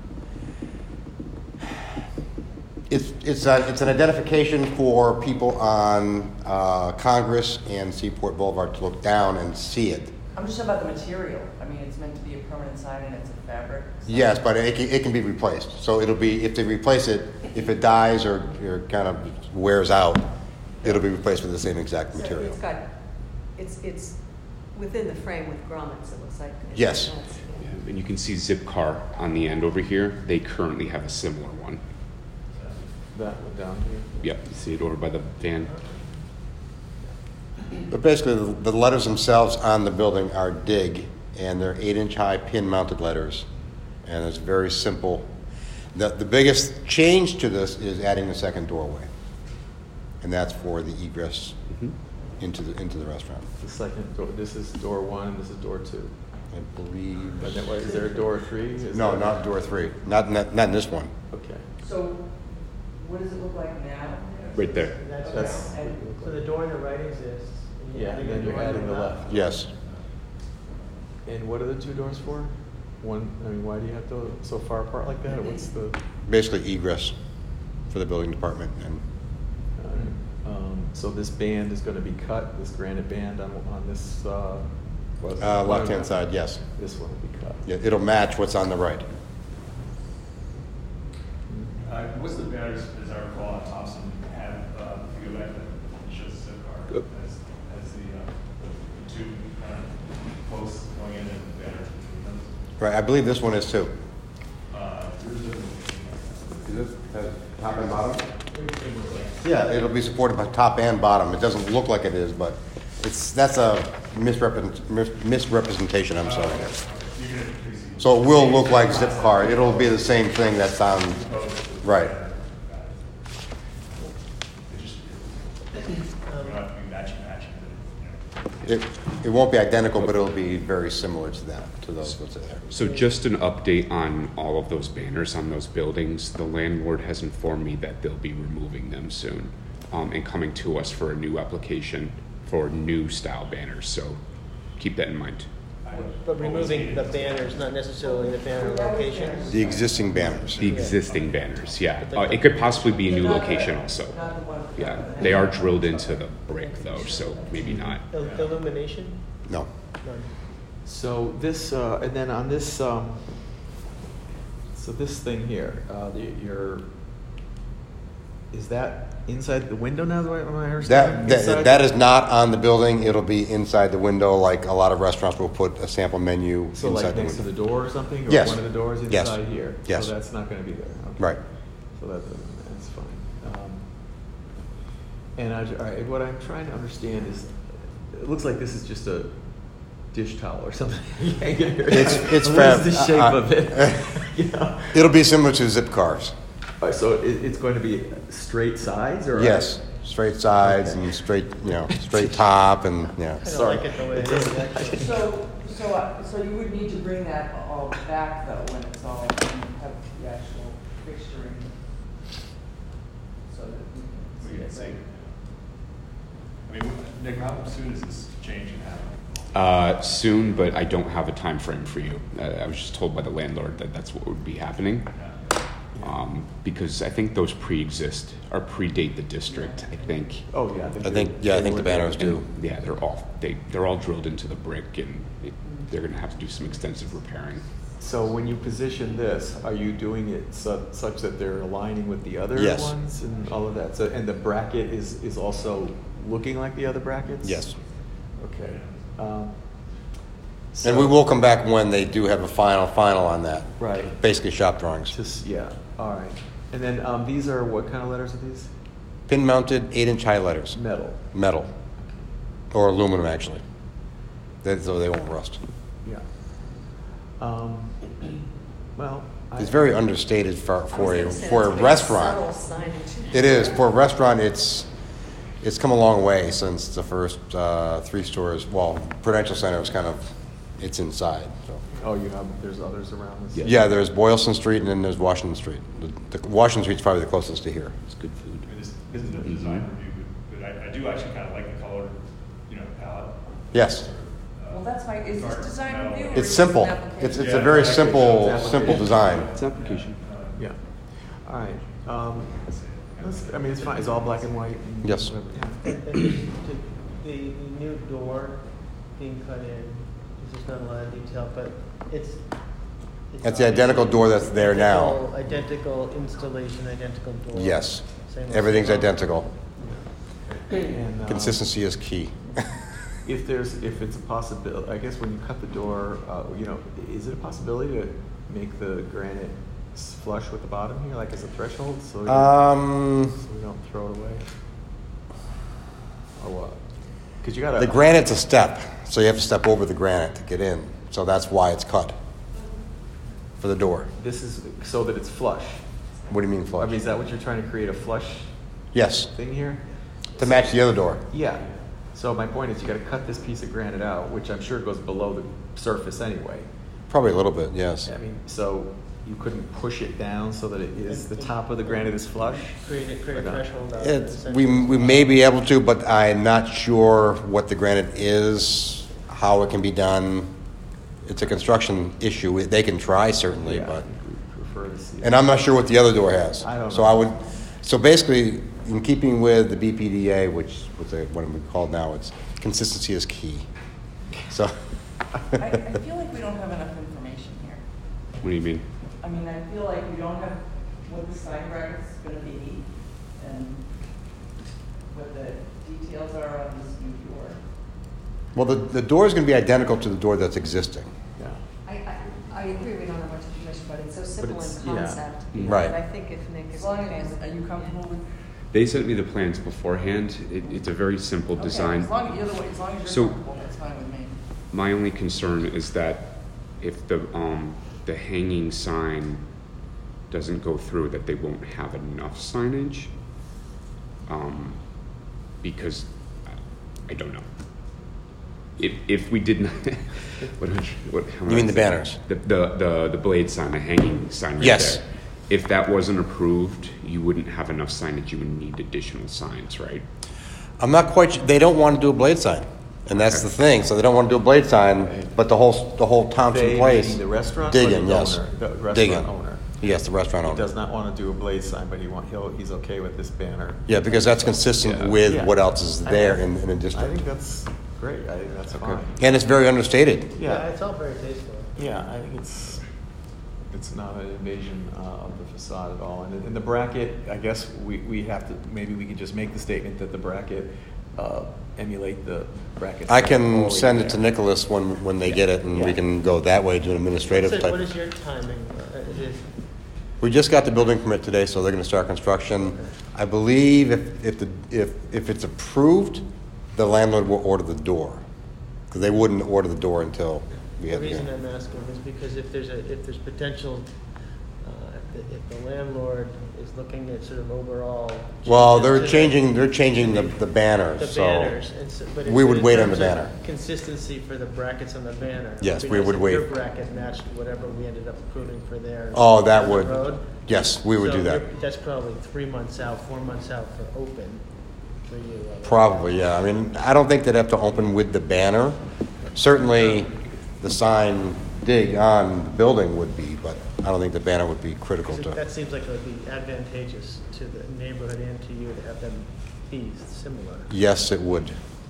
It's it's a, it's an identification for people on uh, Congress and Seaport Boulevard to look down and see it. I'm just talking about the material. I mean, it's meant to be a permanent sign and it's a fabric sign. Yes, but it can, it can be replaced. So it'll be, if they replace it, if it dies or, or kind of wears out, it'll be replaced with the same exact So material. it's got, it's, it's within the frame with grommets, it looks like. Yes. Yeah, and you can see Zipcar on the end over here. They currently have a similar one. That one down here? Yep, you see it over by the van. But basically, the, the letters themselves on the building are Dig, and they're eight-inch high pin-mounted letters, and it's very simple. The, the biggest change to this is adding a second doorway, and that's for the egress Mhm. into the into the restaurant. The second door, this is door one, and this is door two. I believe. But then what, is there a door three? Is No, there- not door three. Not not, not in this one. Okay. So what does it look like now? Right there. That's, That's- so the door on the right exists. and Yeah, adding and a then you're door on adding the left. Yes. And what are the two doors for? One, I mean, why do you have to so far apart like that? What's the? Basically egress for the building department, and uh, Um, so this band is going to be cut. This granite band on on this. Uh, was- uh, left-hand side, yes. This one will be cut. Yeah, it'll match what's on the right. Uh, what's the banners, as I recall, on Thompson have, uh, if you go back to, it shows the Zipcar Yep. as, as the, uh, the two kind of posts going in and the banner between them. Right, I believe this one is too. Uh, yours isn't. Is it top and bottom? Yeah, it'll be supported by top and bottom. It doesn't look like it is, but it's, that's a misrepresent, mis- misrepresentation, I'm sorry. So it will look like Zipcar. It'll be the same thing that's on, right. It just, we're not be matching, matching, but, you know. It, it won't be identical, but it'll be very similar to that, to those what's there. So just an update on all of those banners on those buildings. The landlord has informed me that they'll be removing them soon um, and coming to us for a new application for new style banners. So keep that in mind. But removing the banners, not necessarily the banner location. The existing banners. The existing banners, yeah. Uh, it could possibly be a new location also. Not the one. Yeah, they are drilled into the brick though, so maybe not. Il- Illumination? No. None. So this, uh, and then on this, um, So this thing here, uh, the, your, is that inside the window now, am I understanding? That, Inside? that, that is not on the building. It'll be inside the window, like a lot of restaurants will put a sample menu So inside like the next to window. the door or something? Or Yes. one of the doors Yes. inside here? Yes. So that's not gonna be there? Okay. Right. So that, that's fine. Um, And I, all right, what I'm trying to understand is, it looks like this is just a dish towel or something. It's, it's What fab. is the shape uh, of it? You know? It'll be similar to zip cars. All right, so it, it's going to be straight sides or? Yes, straight sides Okay. and straight, you know, straight top and, yeah. I don't Sorry. like it the way it is, actually. So, so, uh, so you would need to bring that all back though, when it's all, when you have the actual fixturing. So that we We can can see see. it. I mean, Nick, how soon is this change in happening? Uh, soon, but I don't have a time frame for you. Uh, I was just told by the landlord that that's what would be happening. Um, because I think those pre-exist or predate the district. I think. Oh, yeah. I think, yeah, I think the banners do. And, yeah, they're all they they're all drilled into the brick, and it, they're going to have to do some extensive repairing. So when you position this, are you doing it su- such that they're aligning with the other Yes. ones and all of that? So, and the bracket is, is also looking like the other brackets? Yes. Okay. Um, And we so- will come back when they do have a final, final on that. Right. Basically shop drawings. Just, yeah, all right. And then um, these are, what kind of letters are these? Pin mounted eight inch high letters. Metal. Metal. Or aluminum, actually. They- So they won't rust. Yeah. Um, well. I- It's very understated for, I was for a, gonna say, for a that's very restaurant. subtle signage. It is. For a restaurant, it's, it's come a long way since the first uh, three stores. Well, Prudential Center is kind of, it's inside. So. Oh, you have, there's others around this? Yeah, there's Boylston Street and then there's Washington Street. The, the Washington Street's probably the closest to here. It's good food. I mean, this isn't a design review, but, but I, I do actually kind of like the color, you know, palette. Yes. Uh, Well, that's my, is this dark design metal. review or is It's this simple. an application? It's, it's Yeah, a very it's simple, actually- simple design. It's application. Uh, Yeah. All right. Um, let's- I mean, it's fine. It's all black and white. And Yes. whatever. And- and The, the new door being cut in, this is not a lot of detail, but it's. it's That's the identical door that's there now. Identical- Identical installation, identical door. Yes. Same as- Everything's identical. And, uh, Consistency is key. If there's, if it's a possibility, I guess when you cut the door, uh, you know, is it a possibility to make the granite s- flush with the bottom here, like as a threshold, so we, Um, so we don't throw it away? Or what? Because you gotta. the granite's a step, so you have to step over the granite to get in. So that's why it's cut for the door. This is so that it's flush. What do you mean I flush? mean, is that what you're trying to create, a flush Yes, thing here? to match the other door. Yeah. So my point is, you got to cut this piece of granite out, which I'm sure goes below the surface anyway. Probably a little bit, yes. I mean, so you couldn't push it down so that it is, the top of the granite is flush? Create a, create a Or not? threshold. out of it, It's, essentially. we, we may be able to, but I'm not sure what the granite is, how it can be done. It's a construction issue. They can try certainly, Yeah, but, we prefer to see it. and I'm not sure what the other door has. I don't So know. I would, so basically, in keeping with the B P D A, which, what's it, what we call now, it's consistency is key. So, I, I feel like we don't have enough information here. What do you mean? I mean, I feel like we don't have what the sign bracket's gonna be and what the details are on this new door. well, the, the door is going to be identical to the door that's existing. Yeah. I, I, I agree, we don't have much information, but it's so simple it's- in yeah. concept. Mm. Right. But I think if Nick is As long okay as, with are it, you comfortable with? They sent me the plans beforehand. It, it's a very simple Okay, design. As long, either way, as long as So- you're comfortable, that's fine with me. My only concern is that if the um, the hanging sign doesn't go through, that they won't have enough signage. Um, because I, I don't know. If if we did not, what, what how You mean do the I say? banners? The, the the the blade sign, the hanging sign. Right Yes. There. If that wasn't approved, you wouldn't have enough signage. You would need additional signs, right? I'm not quite, su- they don't want to do a blade sign. And that's the thing. So they don't want to do a blade sign, but the whole, the whole Thompson They, Place. meaning the restaurant or Diggin, the yes. owner? The restaurant Diggin. owner. Yes, the restaurant He owner. does not want to do a blade sign, but he want, he'll, he's okay with this banner. Yeah, because that's consistent Yeah. with Yeah. what else is I there think- in, in the I think district. that's great. I think that's fine. And it's very understated. Yeah, Yeah, it's all very tasteful. yeah, I think it's, It's not an invasion uh, of the facade at all. And, and the bracket, I guess we, we have to, maybe we could just make the statement that the bracket uh, emulate the brackets. I that are can already send it to there. Nicholas when, when they Yeah. get it, and we Yeah. can go that way, do an administrative So type. what is your timing? Uh, is it- We just got the building permit today, so they're gonna start construction. I believe if, if the, if, if it's approved, the landlord will order the door. Because they wouldn't order the door until we The have the reason hearing. I'm asking is because if there's a, if there's potential, uh, if the, if the landlord is looking at sort of overall. Well, changes they're to the- changing, they're changing the, the banners, The so. banners, and so, but we in- would in wait on the terms of banner. Consistency for the brackets on the banner. Yes, it'd be we nice would if wait. Your bracket matched whatever we ended up approving for theirs. Oh, that down the would, road. yes, we would So do that. you're- That's probably three months out, four months out for open for you. uh, Probably, yeah. I mean, I don't think they'd have to open with the banner. Certainly, the sign dig on the building would be, but I don't think the banner would be critical Because to. That seems like it would be advantageous to the neighborhood and to you to have them be similar. Yes, it would.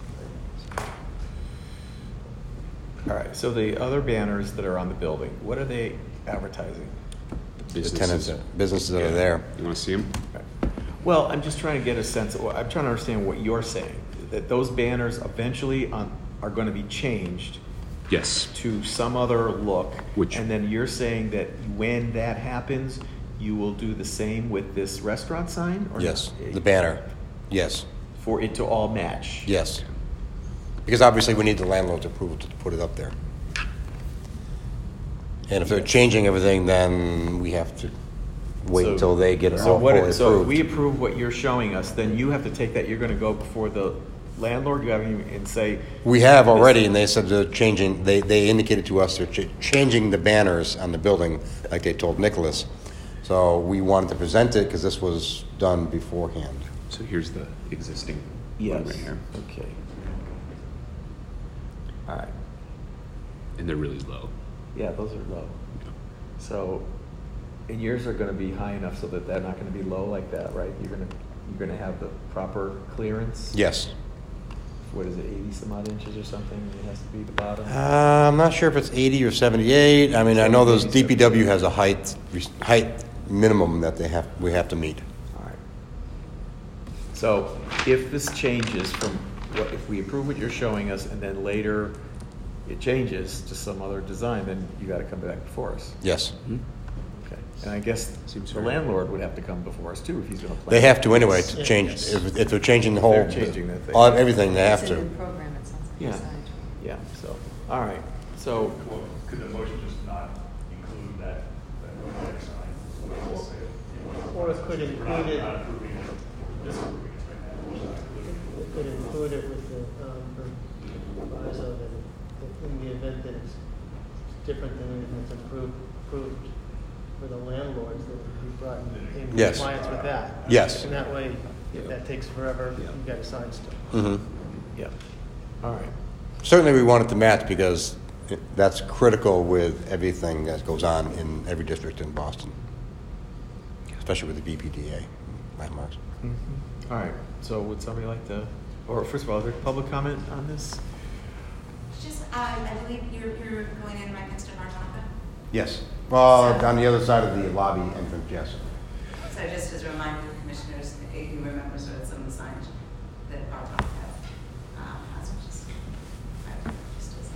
All right, so the other banners that are on the building, what are they advertising? The Businesses. tenants, businesses that are there. You want to see them? Well, I'm just trying to get a sense, of what- I'm trying to understand what you're saying, that those banners eventually on, are going to be changed Yes. to some other look. Which- And then you're saying that when that happens, you will do the same with this restaurant sign? or Yes, not? the banner. Yes, For it to all match? yes. Because obviously, we need the landlord's approval to put it up there. And if they're changing everything, then we have to wait So- until they get it So all what, fully so if we approved. approve what you're showing us, then you have to take that, you're gonna go before the landlord, you have, and say. We have already, and they said they're changing, they, they indicated to us they're ch- changing the banners on the building, like they told Nicholas. So we wanted to present it, because this was done beforehand. So here's the existing Yes, one right here. okay. All right, And they're really low. yeah, those are low. So, and yours are gonna be high enough so that they're not gonna be low like that, right? You're gonna, you're gonna have the proper clearance? Yes. What is it, eighty some odd inches or something, it has to be the bottom? Uh, I'm not sure if it's eighty or seventy-eight. I mean, I know those D P W has a height, height minimum that they have, we have to meet. All right. So if this changes from, what if we approve what you're showing us and then later it changes to some other design, then you gotta come back before us. Yes. Okay. And I guess Seems the fair. landlord would have to come before us too if he's gonna plan. They have to anyway to Yeah. change, Yes. if, if they're changing the If whole, they're changing that thing. all- everything, they have It's a to. new program, it sounds like. Yeah. Design. Yeah, so, all right, so, Well, could the motion just not include that, that no sign? We'll say it. Or it could include Not- it- Not approving it, disapproving it right now. Just not including it. It could include it with the, um, proviso that that in the event that it's different than anything that's approved, approved for the landlords, that would be brought in in Yes. compliance with that. Yes. And that way, if that takes forever, you've got a sign still. Mhm. yeah, all right. Certainly, we want it to match because it- that's critical with everything that goes on in every district in Boston, especially with the B P D A landmarks. Mhm. All right, so would somebody like to, or first of all, is there public comment on this? Just, um, I believe you're, you're going in right next to Martaka. Yes. Well, on the other side of the lobby entrance, yes. So just as a reminder, commissioners, if you remember sort of some of the signs that Bartok have, um, has, which is, uh, just as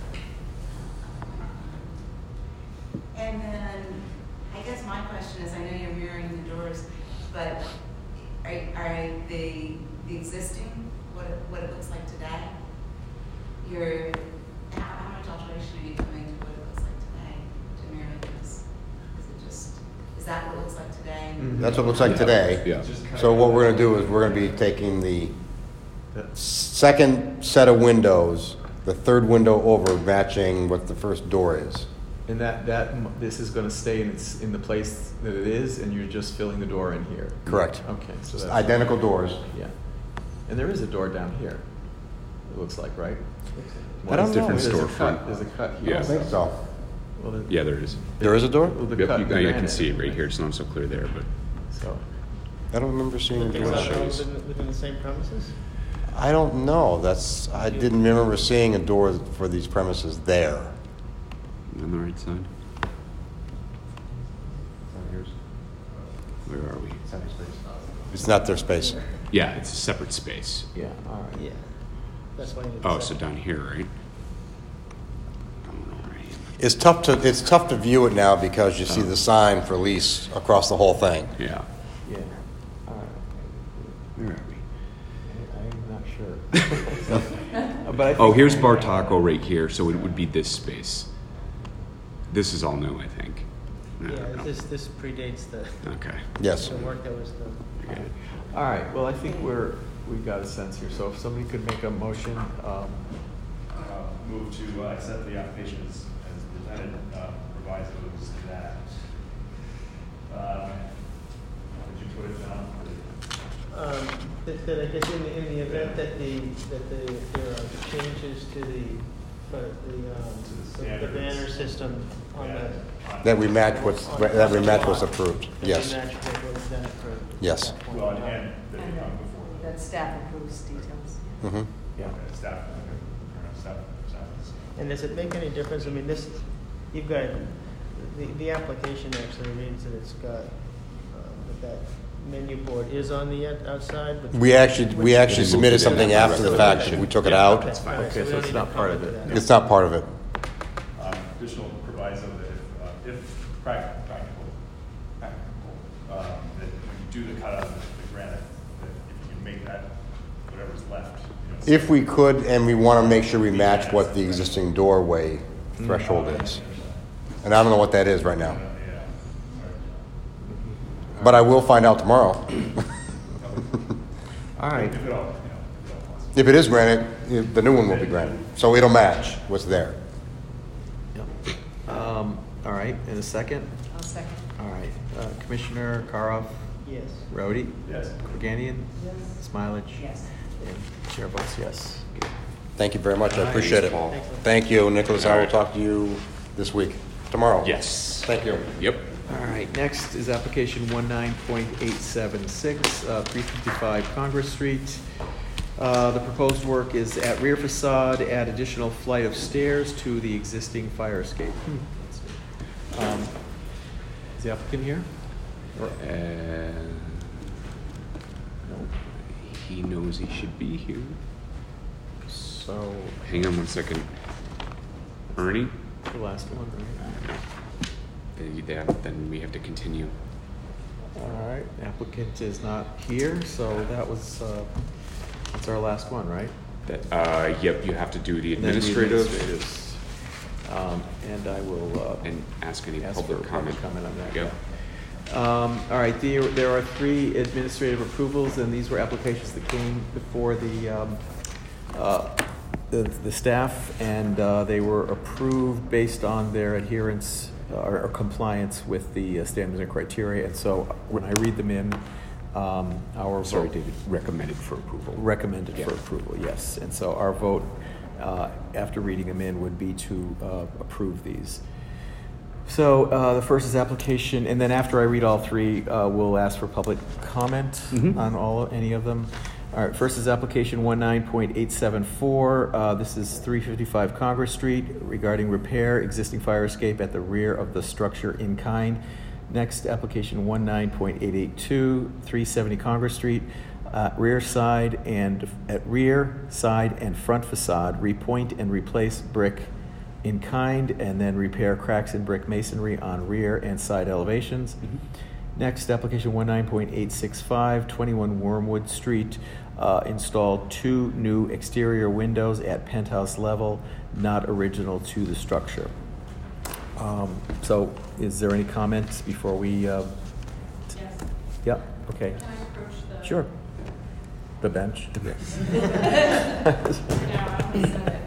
a. And then, I guess my question is, I know you're mirroring the doors, but are, are the, the existing, what it, what it looks like today? You're, how, how much alteration are you doing to what it looks like today to mirror this? Is it just, is that what it looks like today? That's what it looks like today. Yeah. So what we're gonna do is we're gonna be taking the second set of windows, the third window over, matching what the first door is. And that, that, m- this is gonna stay in its, in the place that it is, and you're just filling the door in here? Correct. Okay, so It's that's. identical doors. Yeah. And there is a door down here, it looks like, right? I don't know. Different There's a storefront. cut, there's a cut I here. don't think so. Well, then- Yeah, there is. There is a door? Well, the Yep, cut you, in now you can granite. see it right here. It's not so clear there, but So, I don't remember seeing a Things door. like that shows. within, within the same premises? I don't know. That's, I didn't remember seeing a door for these premises there. on the right side. It's not their space. Yeah, it's a separate space. Yeah, all right. Yeah, that's why you need Oh, the so second. down here, right? Going over here. It's tough to, it's tough to view it now because you see the sign for lease across the whole thing. Yeah. Yeah, all right. Where are we? I'm not sure. But I Oh, think- here's Bar Taco right here, so it would be this space. This is all new, I think. No, Yeah, no. this, this predates the, Okay. Yes. the work that was done. Okay. All right, well, I think we're, we've got a sense here, so if somebody could make a motion, um, Uh, Move to uh, accept the application as, as presented, uh, provisos that, uh, would you put it down? Um, that, that I guess in the, in the event that the, that the, there are changes to the, uh, the, um, To the the- the standards. banner system on Yeah. the. That we match what's, on- that we on the match lot, what's approved, that we yes. match what was then approved at Yes. that point. Well, and that they And come that, before the. that staff approves details. Mhm. yeah. Okay, staff, okay, or staff, staff. And does it make any difference? I mean, this, you've got, the, the application actually reads that it's got, um, that that menu board is on the out- outside. but- We actually, we actually submitted something after the fact, we took it out. That's fine. Okay, we so don't it's need not to part of comment it. to that. It's not part of it. Um, Additional proviso that if, uh, if prac- practical, practical, um, that when you do the cutout of the granite, that if you can make that, whatever's left, you know. If we could, and we want to make sure we match what the existing doorway threshold is. And I don't know what that is right now. Yeah. But I will find out tomorrow. All right, If it all, you know, if it all wants. If it is granite, eh, the new one will be granite. So it'll match what's there. Yep. Um, all right, in a second? I'll second. All right, uh, Commissioner Karoff, Yes. Rhodey, Yes. Organian, Yes. Smilage. Yes. And chair votes yes. Thank you very much. I All right. appreciate it. Paul. Thank you, Nicholas. I will All right. talk to you this week, tomorrow. Yes. Thank you. Yep. All right, next is application nineteen point eight seven six, uh, three fifty-five Congress Street. Uh, the proposed work is at rear facade, add additional flight of stairs to the existing fire escape. Um, Is the applicant here? Or- Uh, No. he knows he should be here. So, Hang on one second. Ernie? the last one, right? Uh, that- Then we have to continue. All right, applicant is not here, so that was, uh, that's our last one, right? That, uh, yep, you have to do the And then the administrative administratives. Um, and I will, uh. and ask any ask public for comment. comment on that. Yep. Um, all right, there, there are three administrative approvals, and these were applications that came before the, um, uh, the, the staff, and, uh, they were approved based on their adherence uh, or, or compliance with the uh, standards and criteria, and so when I read them in, um, our Sorry, vote David, recommended for approval. recommended for Yeah. approval, yes, and so our vote, uh, after reading them in, would be to, uh, approve these. So uh, the first is application, and then after I read all three, uh, we'll ask for public comment Mhm. on all, any of them. All right, first is application nineteen point eight seven four. Uh, this is three fifty-five Congress Street regarding repair existing fire escape at the rear of the structure in kind. Next, application nineteen point eight eight two, three seventy Congress Street, uh, rear side and at rear side and front facade, repoint and replace brick in kind, and then repair cracks in brick masonry on rear and side elevations. Next, application nineteen point eight six five, twenty-one Wormwood Street, uh, installed two new exterior windows at penthouse level, not original to the structure. Um, so, is there any comments before we? Uh, t- Yes. Yep. Okay. Can I approach the? Sure. The bench. No, I don't send it.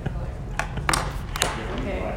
Okay.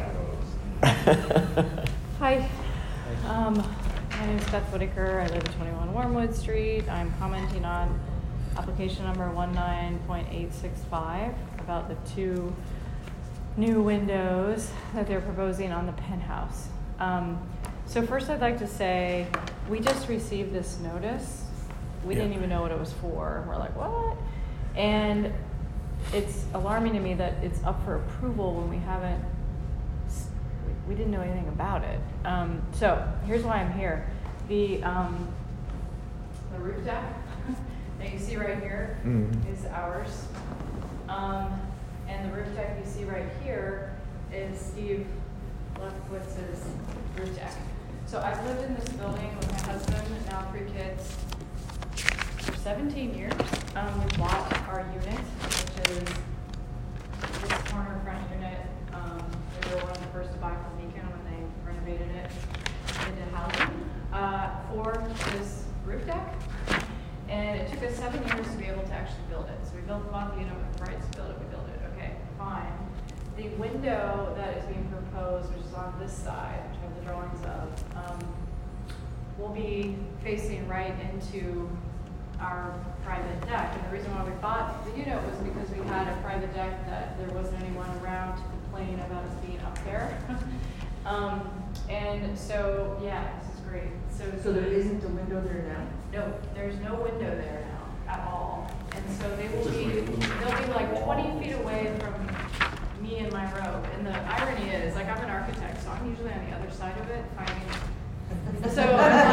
Hi. Um, my name is Beth Whitaker. I live at twenty-one Wormwood Street. I'm commenting on application number nineteen point eight six five about the two new windows that they're proposing on the penthouse. Um, so first I'd like to say, we just received this notice. We Yeah. didn't even know what it was for. We're like, what? And it's alarming to me that it's up for approval when we haven't, s- we didn't know anything about it. Um, so here's why I'm here. The, um, the roof deck that you see right here is Mhm. ours. Um, and the roof deck you see right here is Steve Lefkowitz's roof deck. So I've lived in this building with my husband and now three kids for seventeen years. Um, we bought our unit, which is this corner front unit. Um, we were one of the first to buy from Beacon when they renovated it into housing uh, for this roof deck. And it took us seven years to be able to actually build it. So we built, bought the unit with the rights to build it, we built it, okay, fine. The window that is being proposed, which is on this side, which I have the drawings of, um, will be facing right into our private deck. And the reason why we bought the unit was because we had a private deck that there wasn't anyone around to complain about us being up there. um, and so, yeah, this is great. So, So there isn't a window there now? No, there's no window there now at all. And so they will be, they'll be like twenty feet away from me and my row. And the irony is, like, I'm an architect, so I'm usually on the other side of it finding. So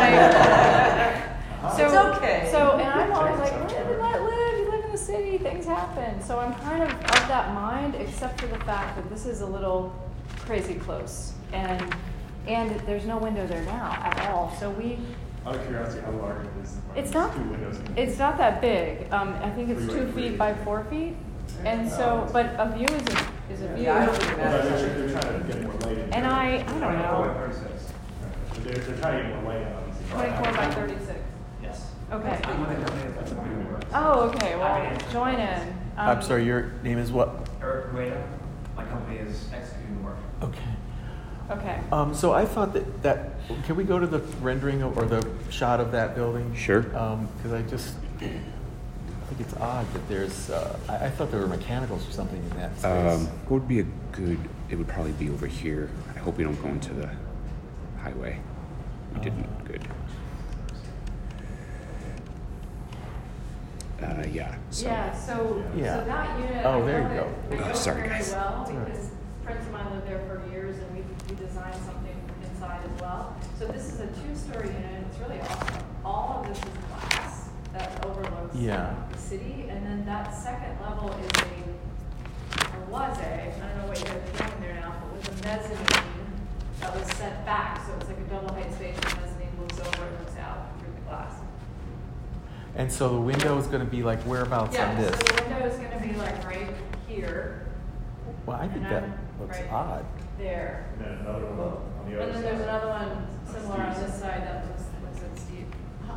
I'm like, so, It's okay. So, and I'm always like, where did that live? You live in the city, things happen. So I'm kind of of that mind, except for the fact that this is a little crazy close. And, and there's no window there now at all. So we, Out of curiosity, how large is the it's not, two windows? it's not that big. Um, I think it's two feet by four feet. And so, but a view is a, is a view. Yeah, I don't think Well, that's. they're, they're trying to get more light in. And I, I don't know, But They're, they're trying to get more light in, obviously. twenty-four by thirty-six. Yes. Okay. I'm with a company that's a big work. Oh, okay, well, join in. Um, I'm sorry, your name is what? Eric Rueda, my company is executing the work. Okay. Okay. Um, so I thought that, that, can we go to the rendering of- or the shot of that building? Sure. Um, cause I just, I think it's odd that there's, uh, I, I thought there were mechanicals or something in that space. Um, what would be a good, it would probably be over here. I hope we don't go into the highway. We didn't, good. Uh, yeah, so. Yeah, so, Yeah. so that unit, Oh, I there know you it, go. I know Oh, it sorry, very guys. well It's all right. because friends of mine lived there for years and we, we designed something inside as well. So this is a two-story unit, it's really awesome. All of this is glass that overlooks Yeah. the city, and then that second level is a, or was a, I don't know what you guys are doing there now, but with a mezzanine that was set back, so it's like a double height space, the mezzanine looks over and looks out through the glass. And so the window is gonna be like whereabouts on Yeah, this? so the window is gonna be like right here, Well, I think and that I'm looks right odd. there. And then another one on the other And side. then there's another one similar on this side that looks, looks at Steve.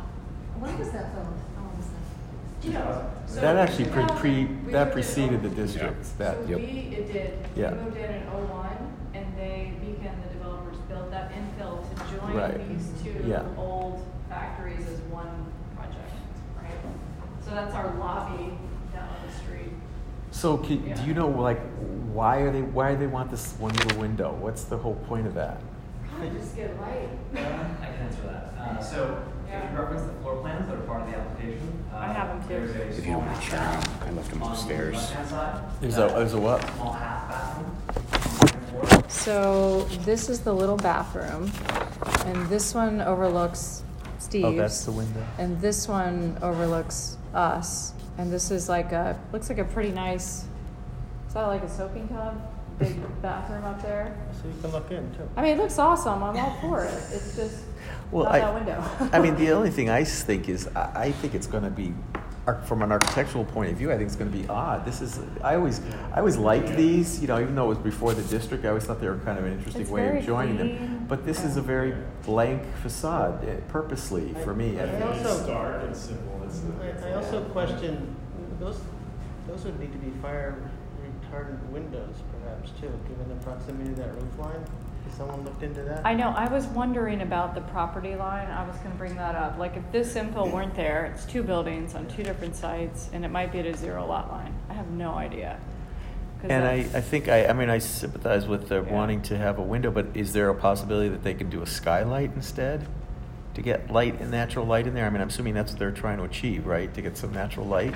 When was that film? How long was that? You know, so That actually pre, pre, we that moved preceded the in- districts, that, So Yep. we, it did, we Yeah. moved in in oh one, and they, Beacon, the developers, built that infill to join Right. these two Yeah. old factories as one project, right? So that's our lobby down on the street. so can, do you know, like, why are they, why do they want this one little window? What's the whole point of that? Probably just get light. Uh, I can answer that. Uh, so, Yeah. if you reference the floor plans that are part of the application, uh, I have them too. there's a If you don't small mind sharing half them, I left them on the upstairs. left-hand side. There's a, Uh, there's a what? Small half bathroom on the second floor. So this is the little bathroom, and this one overlooks Steve's. Oh, that's the window. And this one overlooks us. And this is like a, looks like a pretty nice, is that like a soaking tub? Big bathroom up there. So you can look in too. I mean, it looks awesome. I'm all for it. It's just Well, not I, that window. I mean, the only thing I s- think is, I, I think it's gonna be, ar- from an architectural point of view, I think it's gonna be odd. This is, I always, I always liked these, you know, even though it was before the district, I always thought they were kind of an interesting It's way very of joining them. clean. But this is a very blank facade, eh, purposely, for me, I I think. also- It's dark and simple. It's the, it's I, I also question, those, those would need to be fire retardant windows perhaps too, given the proximity to that roof line. Has someone looked into that? I know. I was wondering about the property line. I was going to bring that up. Like, if this infill weren't there, it's two buildings on two different sites, and it might be at a zero lot line. I have no idea. 'Cause And I, I that's- think, I, I mean, I sympathize with the Yeah. wanting to have a window, but is there a possibility that they could do a skylight instead? To get light and natural light in there? I mean, I'm assuming that's what they're trying to achieve, right? To get some natural light?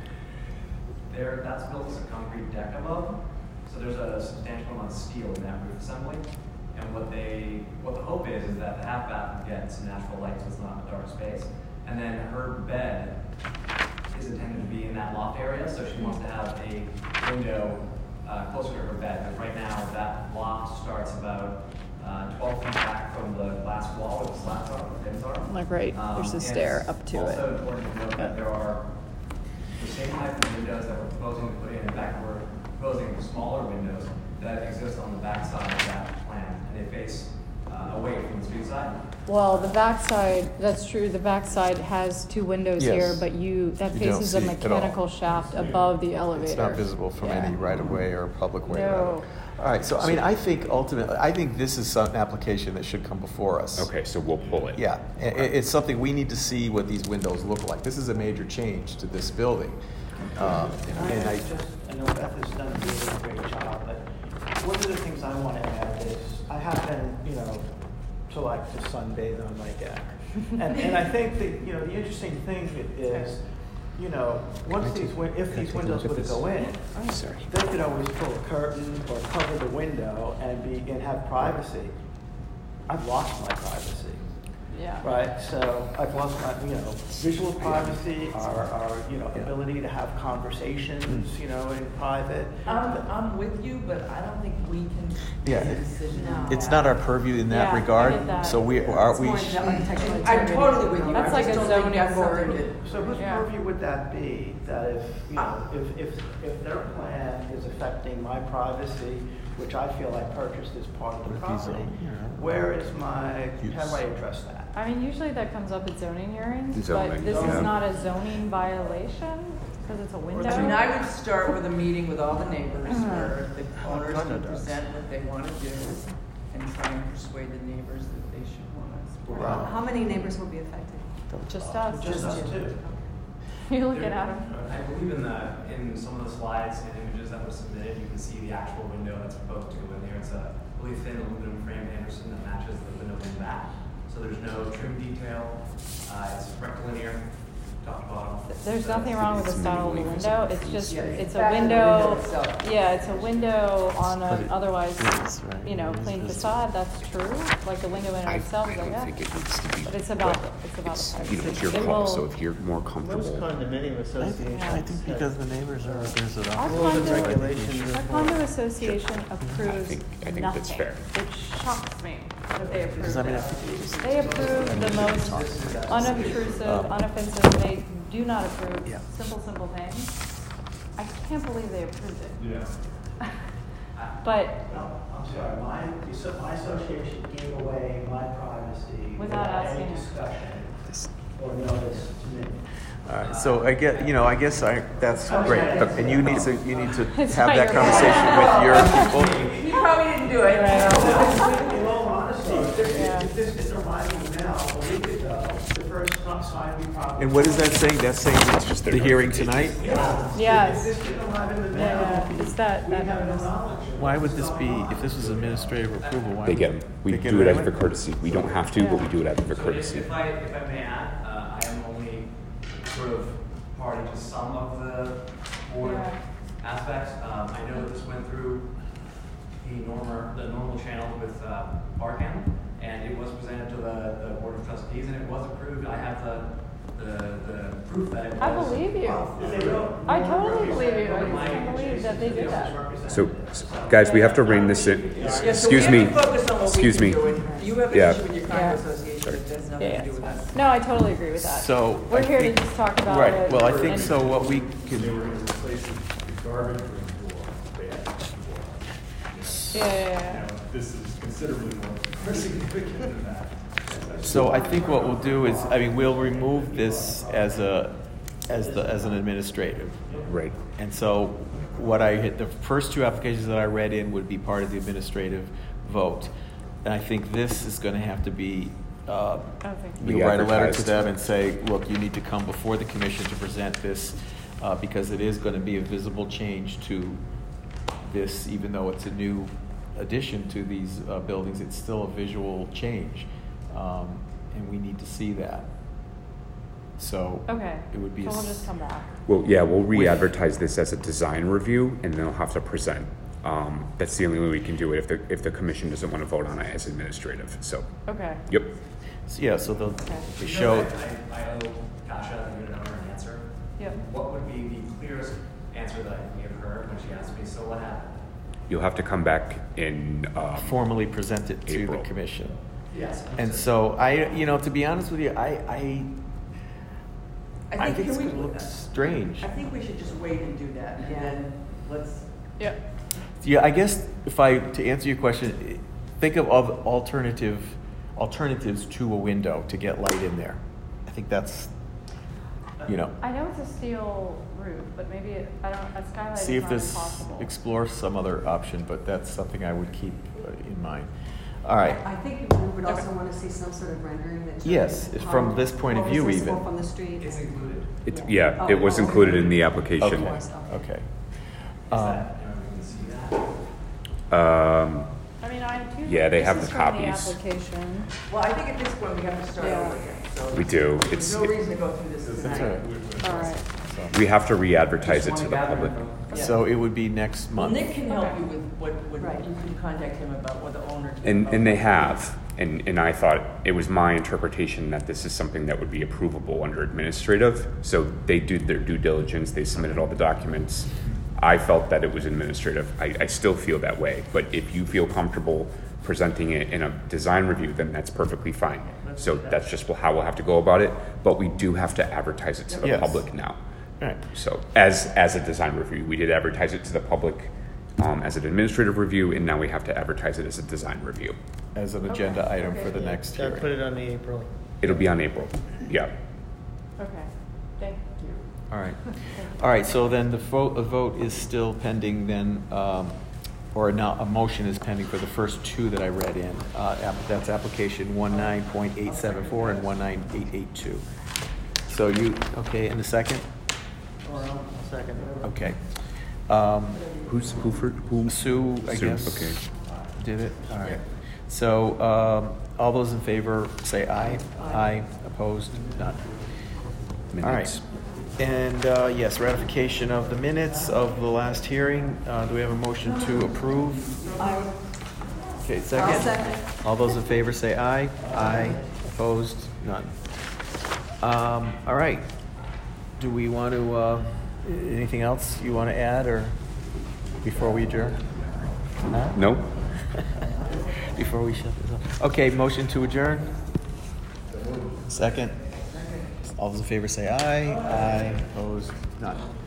There, that's built as a concrete deck above, so there's a substantial amount of steel in that roof assembly. And what they, what the hope is, is that the half bath would get some natural light, so it's not a dark space. And then her bed is intended to be in that loft area, so she wants to have a window uh, closer to her bed. Because right now, that loft starts about uh, twelve feet back from the glass wall where the slats are, the pins are. Like right, Um, there's a and stair it's up to also it. Also important to note that there are the same type of windows that we're proposing to put in. In fact, we're proposing smaller windows that exist on the back side of that plan, and they face uh, away from the street side. Well, the backside, that's true, the backside has two windows Yes. here, but you, that You don't faces a see it at all. mechanical shaft above the elevator. It's not visible from Yeah. any right-of-way or public way. No. rather. All right, so I mean, I think ultimately, I think this is an application that should come before us. Okay, so we'll pull it. Yeah, i- i- it's something we need to see what these windows look like. This is a major change to this building. Um, And I, Just, I know Beth has done a really great job, but one of the things I want to add is, I happen, you know, to like to sunbathe on my deck. And, and I think that, you know, the interesting thing is, you know, once these, win- if these windows were to go in, they could always pull a curtain or cover the window and be, and have privacy. I've lost my privacy. Yeah. Right, so I've lost my, you know, visual privacy, our, our, you know, ability to have conversations, you know, in private. I'm, I'm with you, but I don't think we can Yeah, make a decision. No. on it's that. not our purview in that Yeah, I regard, get that. so we, are we? I'm totally with you. That's I like just a don't think zoning that's board. something that- So whose Yeah. purview would that be? That if, you know, if, if, if their plan is affecting my privacy, which I feel I purchased as part of the property, where is my, how do I address that? I mean, usually that comes up at zoning hearings, but Zoning, this yeah. is not a zoning violation, because it's a window. I mean, I would start with a meeting with all the neighbors Uh-huh. where the owners Kinda can does. present what they want to do and try and persuade the neighbors that they should want us. Wow. How many neighbors will be affected? Just us. Just us two. You're looking at them. I believe in the, in some of the slides and images that were submitted, you can see the actual window that's proposed to go in there. It's a really thin aluminum frame Anderson that matches the window in the back. So there's no trim detail. Uh, it's rectilinear, top to bottom. There's nothing wrong with the style of the window, it's just, Yeah, it's a back to the window, window itself. yeah, it's a window on But an it otherwise, is, right? you know, It is plain visible. facade, that's true, like the window in I, itself, I is like don't that. think it needs to be. But it's about, but it's about it's, the you know, it's privacy. your It call, will- so if you're more Most comfortable. condominium associations. I think because the neighbors are, there's an. Our Rules and condo, regulations. our condo association approves think- I think nothing, that's fair. which shocks me that they approve Because I mean, I this. think They approve the most unobtrusive, Um, unoffensive, they do not approve Yeah. simple, simple things. I can't believe they approved it. Yeah. But No, I'm sorry, my, my association gave away my privacy Without without asking any us. discussion or notice to me. All right, so I get, you know, I guess I, that's great, and you need to, you need to It's have not that your conversation with your people. You probably didn't do it. In all honesty, if this, Yeah. if this is arriving now, a week ago, the first sign we probably. And what is that saying? That's saying it's just the hearing tonight? yes, If this didn't arrive in the mail, yeah, it's that, we that have no notice. knowledge. Why would this be, if this was administrative approval, why? They would- get them. We they get do it as anyway? for courtesy. We don't have to, but we do it as for So if, courtesy. if I, if I may add, uh, I am only sort of party to some of the board Yeah. aspects. Um, I know that this went through the normal, the normal channel with, uh, Arcan, and it was presented to the, the board of trustees, and it was approved. I have the, the, the proof that it was. I believe you. I totally believe you. I just can't believe that they did that. So, s- guys, we have to rein this in. Yeah, so Excuse we me. have to focus on what we Excuse can me. do, and You have an Yeah. issue with your Yeah. condo association, it has nothing Yeah, to do with us. No, I totally agree with that. So. We're I here to think- just talk about Right, it. well, I think and- so what we can, They were going to replace the garbage room door, they had door. Yeah, yeah, You yeah. know, this is considerably more significant than that. so I think what we'll do is, I mean, we'll remove this as a, as the, as an administrative. Right. And so what I hit, the first two applications that I read in would be part of the administrative vote. And I think this is going to have to be, uh, Okay. you'll write a letter to Re-advertised. them and say, look, you need to come before the commission to present this, uh, because it is going to be a visible change to this, even though it's a new addition to these uh, buildings, it's still a visual change. Um, and we need to see that. So Okay, it would be so a we'll s- just come back. Well, yeah, we'll re-advertise this as a design review, and they'll have to present. Um, that's the only way we can do it if the if the commission doesn't want to vote on it as administrative. So, Okay. yep. So, yeah, so they'll Okay. they You show. know that I, I owe Kasha, the unit owner, an answer. Yep. What would be the clearest answer that I can give her when she asks me, so what happened? You'll have to come back in um, formally present it to April. the commission. Yes. And so I, you know, to be honest with you, I, I, I think can it's we- going to look strange. I think we should just wait and do that, and Yeah. then let's, Yep. Yeah, I guess if I, to answer your question, think of all the alternative, alternatives to a window to get light in there. I think that's, you know, I know it's a steel roof, but maybe, it- I don't, a skylight is see if not there's, impossible. explore some other option, but that's something I would keep uh, in mind. All right. I think we would also want to see some sort of rendering that. Yes, shows from how- this point of how view visible even. From the street. It's included. It, Yeah. yeah, Oh, it was oh, included in the Okay. application. Okay. Is Okay. Is Um, that, you know, we can see that? Um, I mean, I do. Yeah, they this have is the from copies. application. well, I think at this point, we have to start Yeah. over again, so. We do. There's It's- no reason to go through this That's tonight. all right. All right. we have to re-advertise Just it to wanna the gather public. info. Yeah. So it would be next Well, month. Nick can help Okay. you with what, what, Right. you can contact him about what the owner. can And, help and they with. have, and, and I thought, it was my interpretation that this is something that would be approvable under administrative. So they did their due diligence, they submitted all the documents. I felt that it was administrative. I, I still feel that way, but if you feel comfortable presenting it in a design review, then that's perfectly fine. So that's just how we'll have to go about it, but we do have to advertise it to the Yes. public now. Right. So as, as a design review, we did advertise it to the public um, as an administrative review, and now we have to advertise it as a design review. As an agenda item for the next So put hearing. it on the April. It'll be on April, yeah. Okay. Thank you. All right. All right, so then the vote, a vote is still pending then, um, or now a motion is pending for the first two that I read in. Uh, app- That's application one nine point eight seven four and one nine eight eight two. So you, okay, in the second? Or I'll second. Okay. Um, Who's, who for, who? Sue, I Sue, guess. okay. Did it? All right. So, um, all those in favor say aye. Aye. Opposed? None. All right. Minutes. And, uh, yes, ratification of the minutes of the last hearing. Uh, do we have a motion to approve? I, Okay, second. I'll second. All those in favor say aye. Aye. Opposed? None. Um, all right. Do we want to, uh, anything else you want to add or before we adjourn? Huh? No? Before we shut this off. Okay, motion to adjourn. Second. All those in favor say aye. Aye. Opposed? None.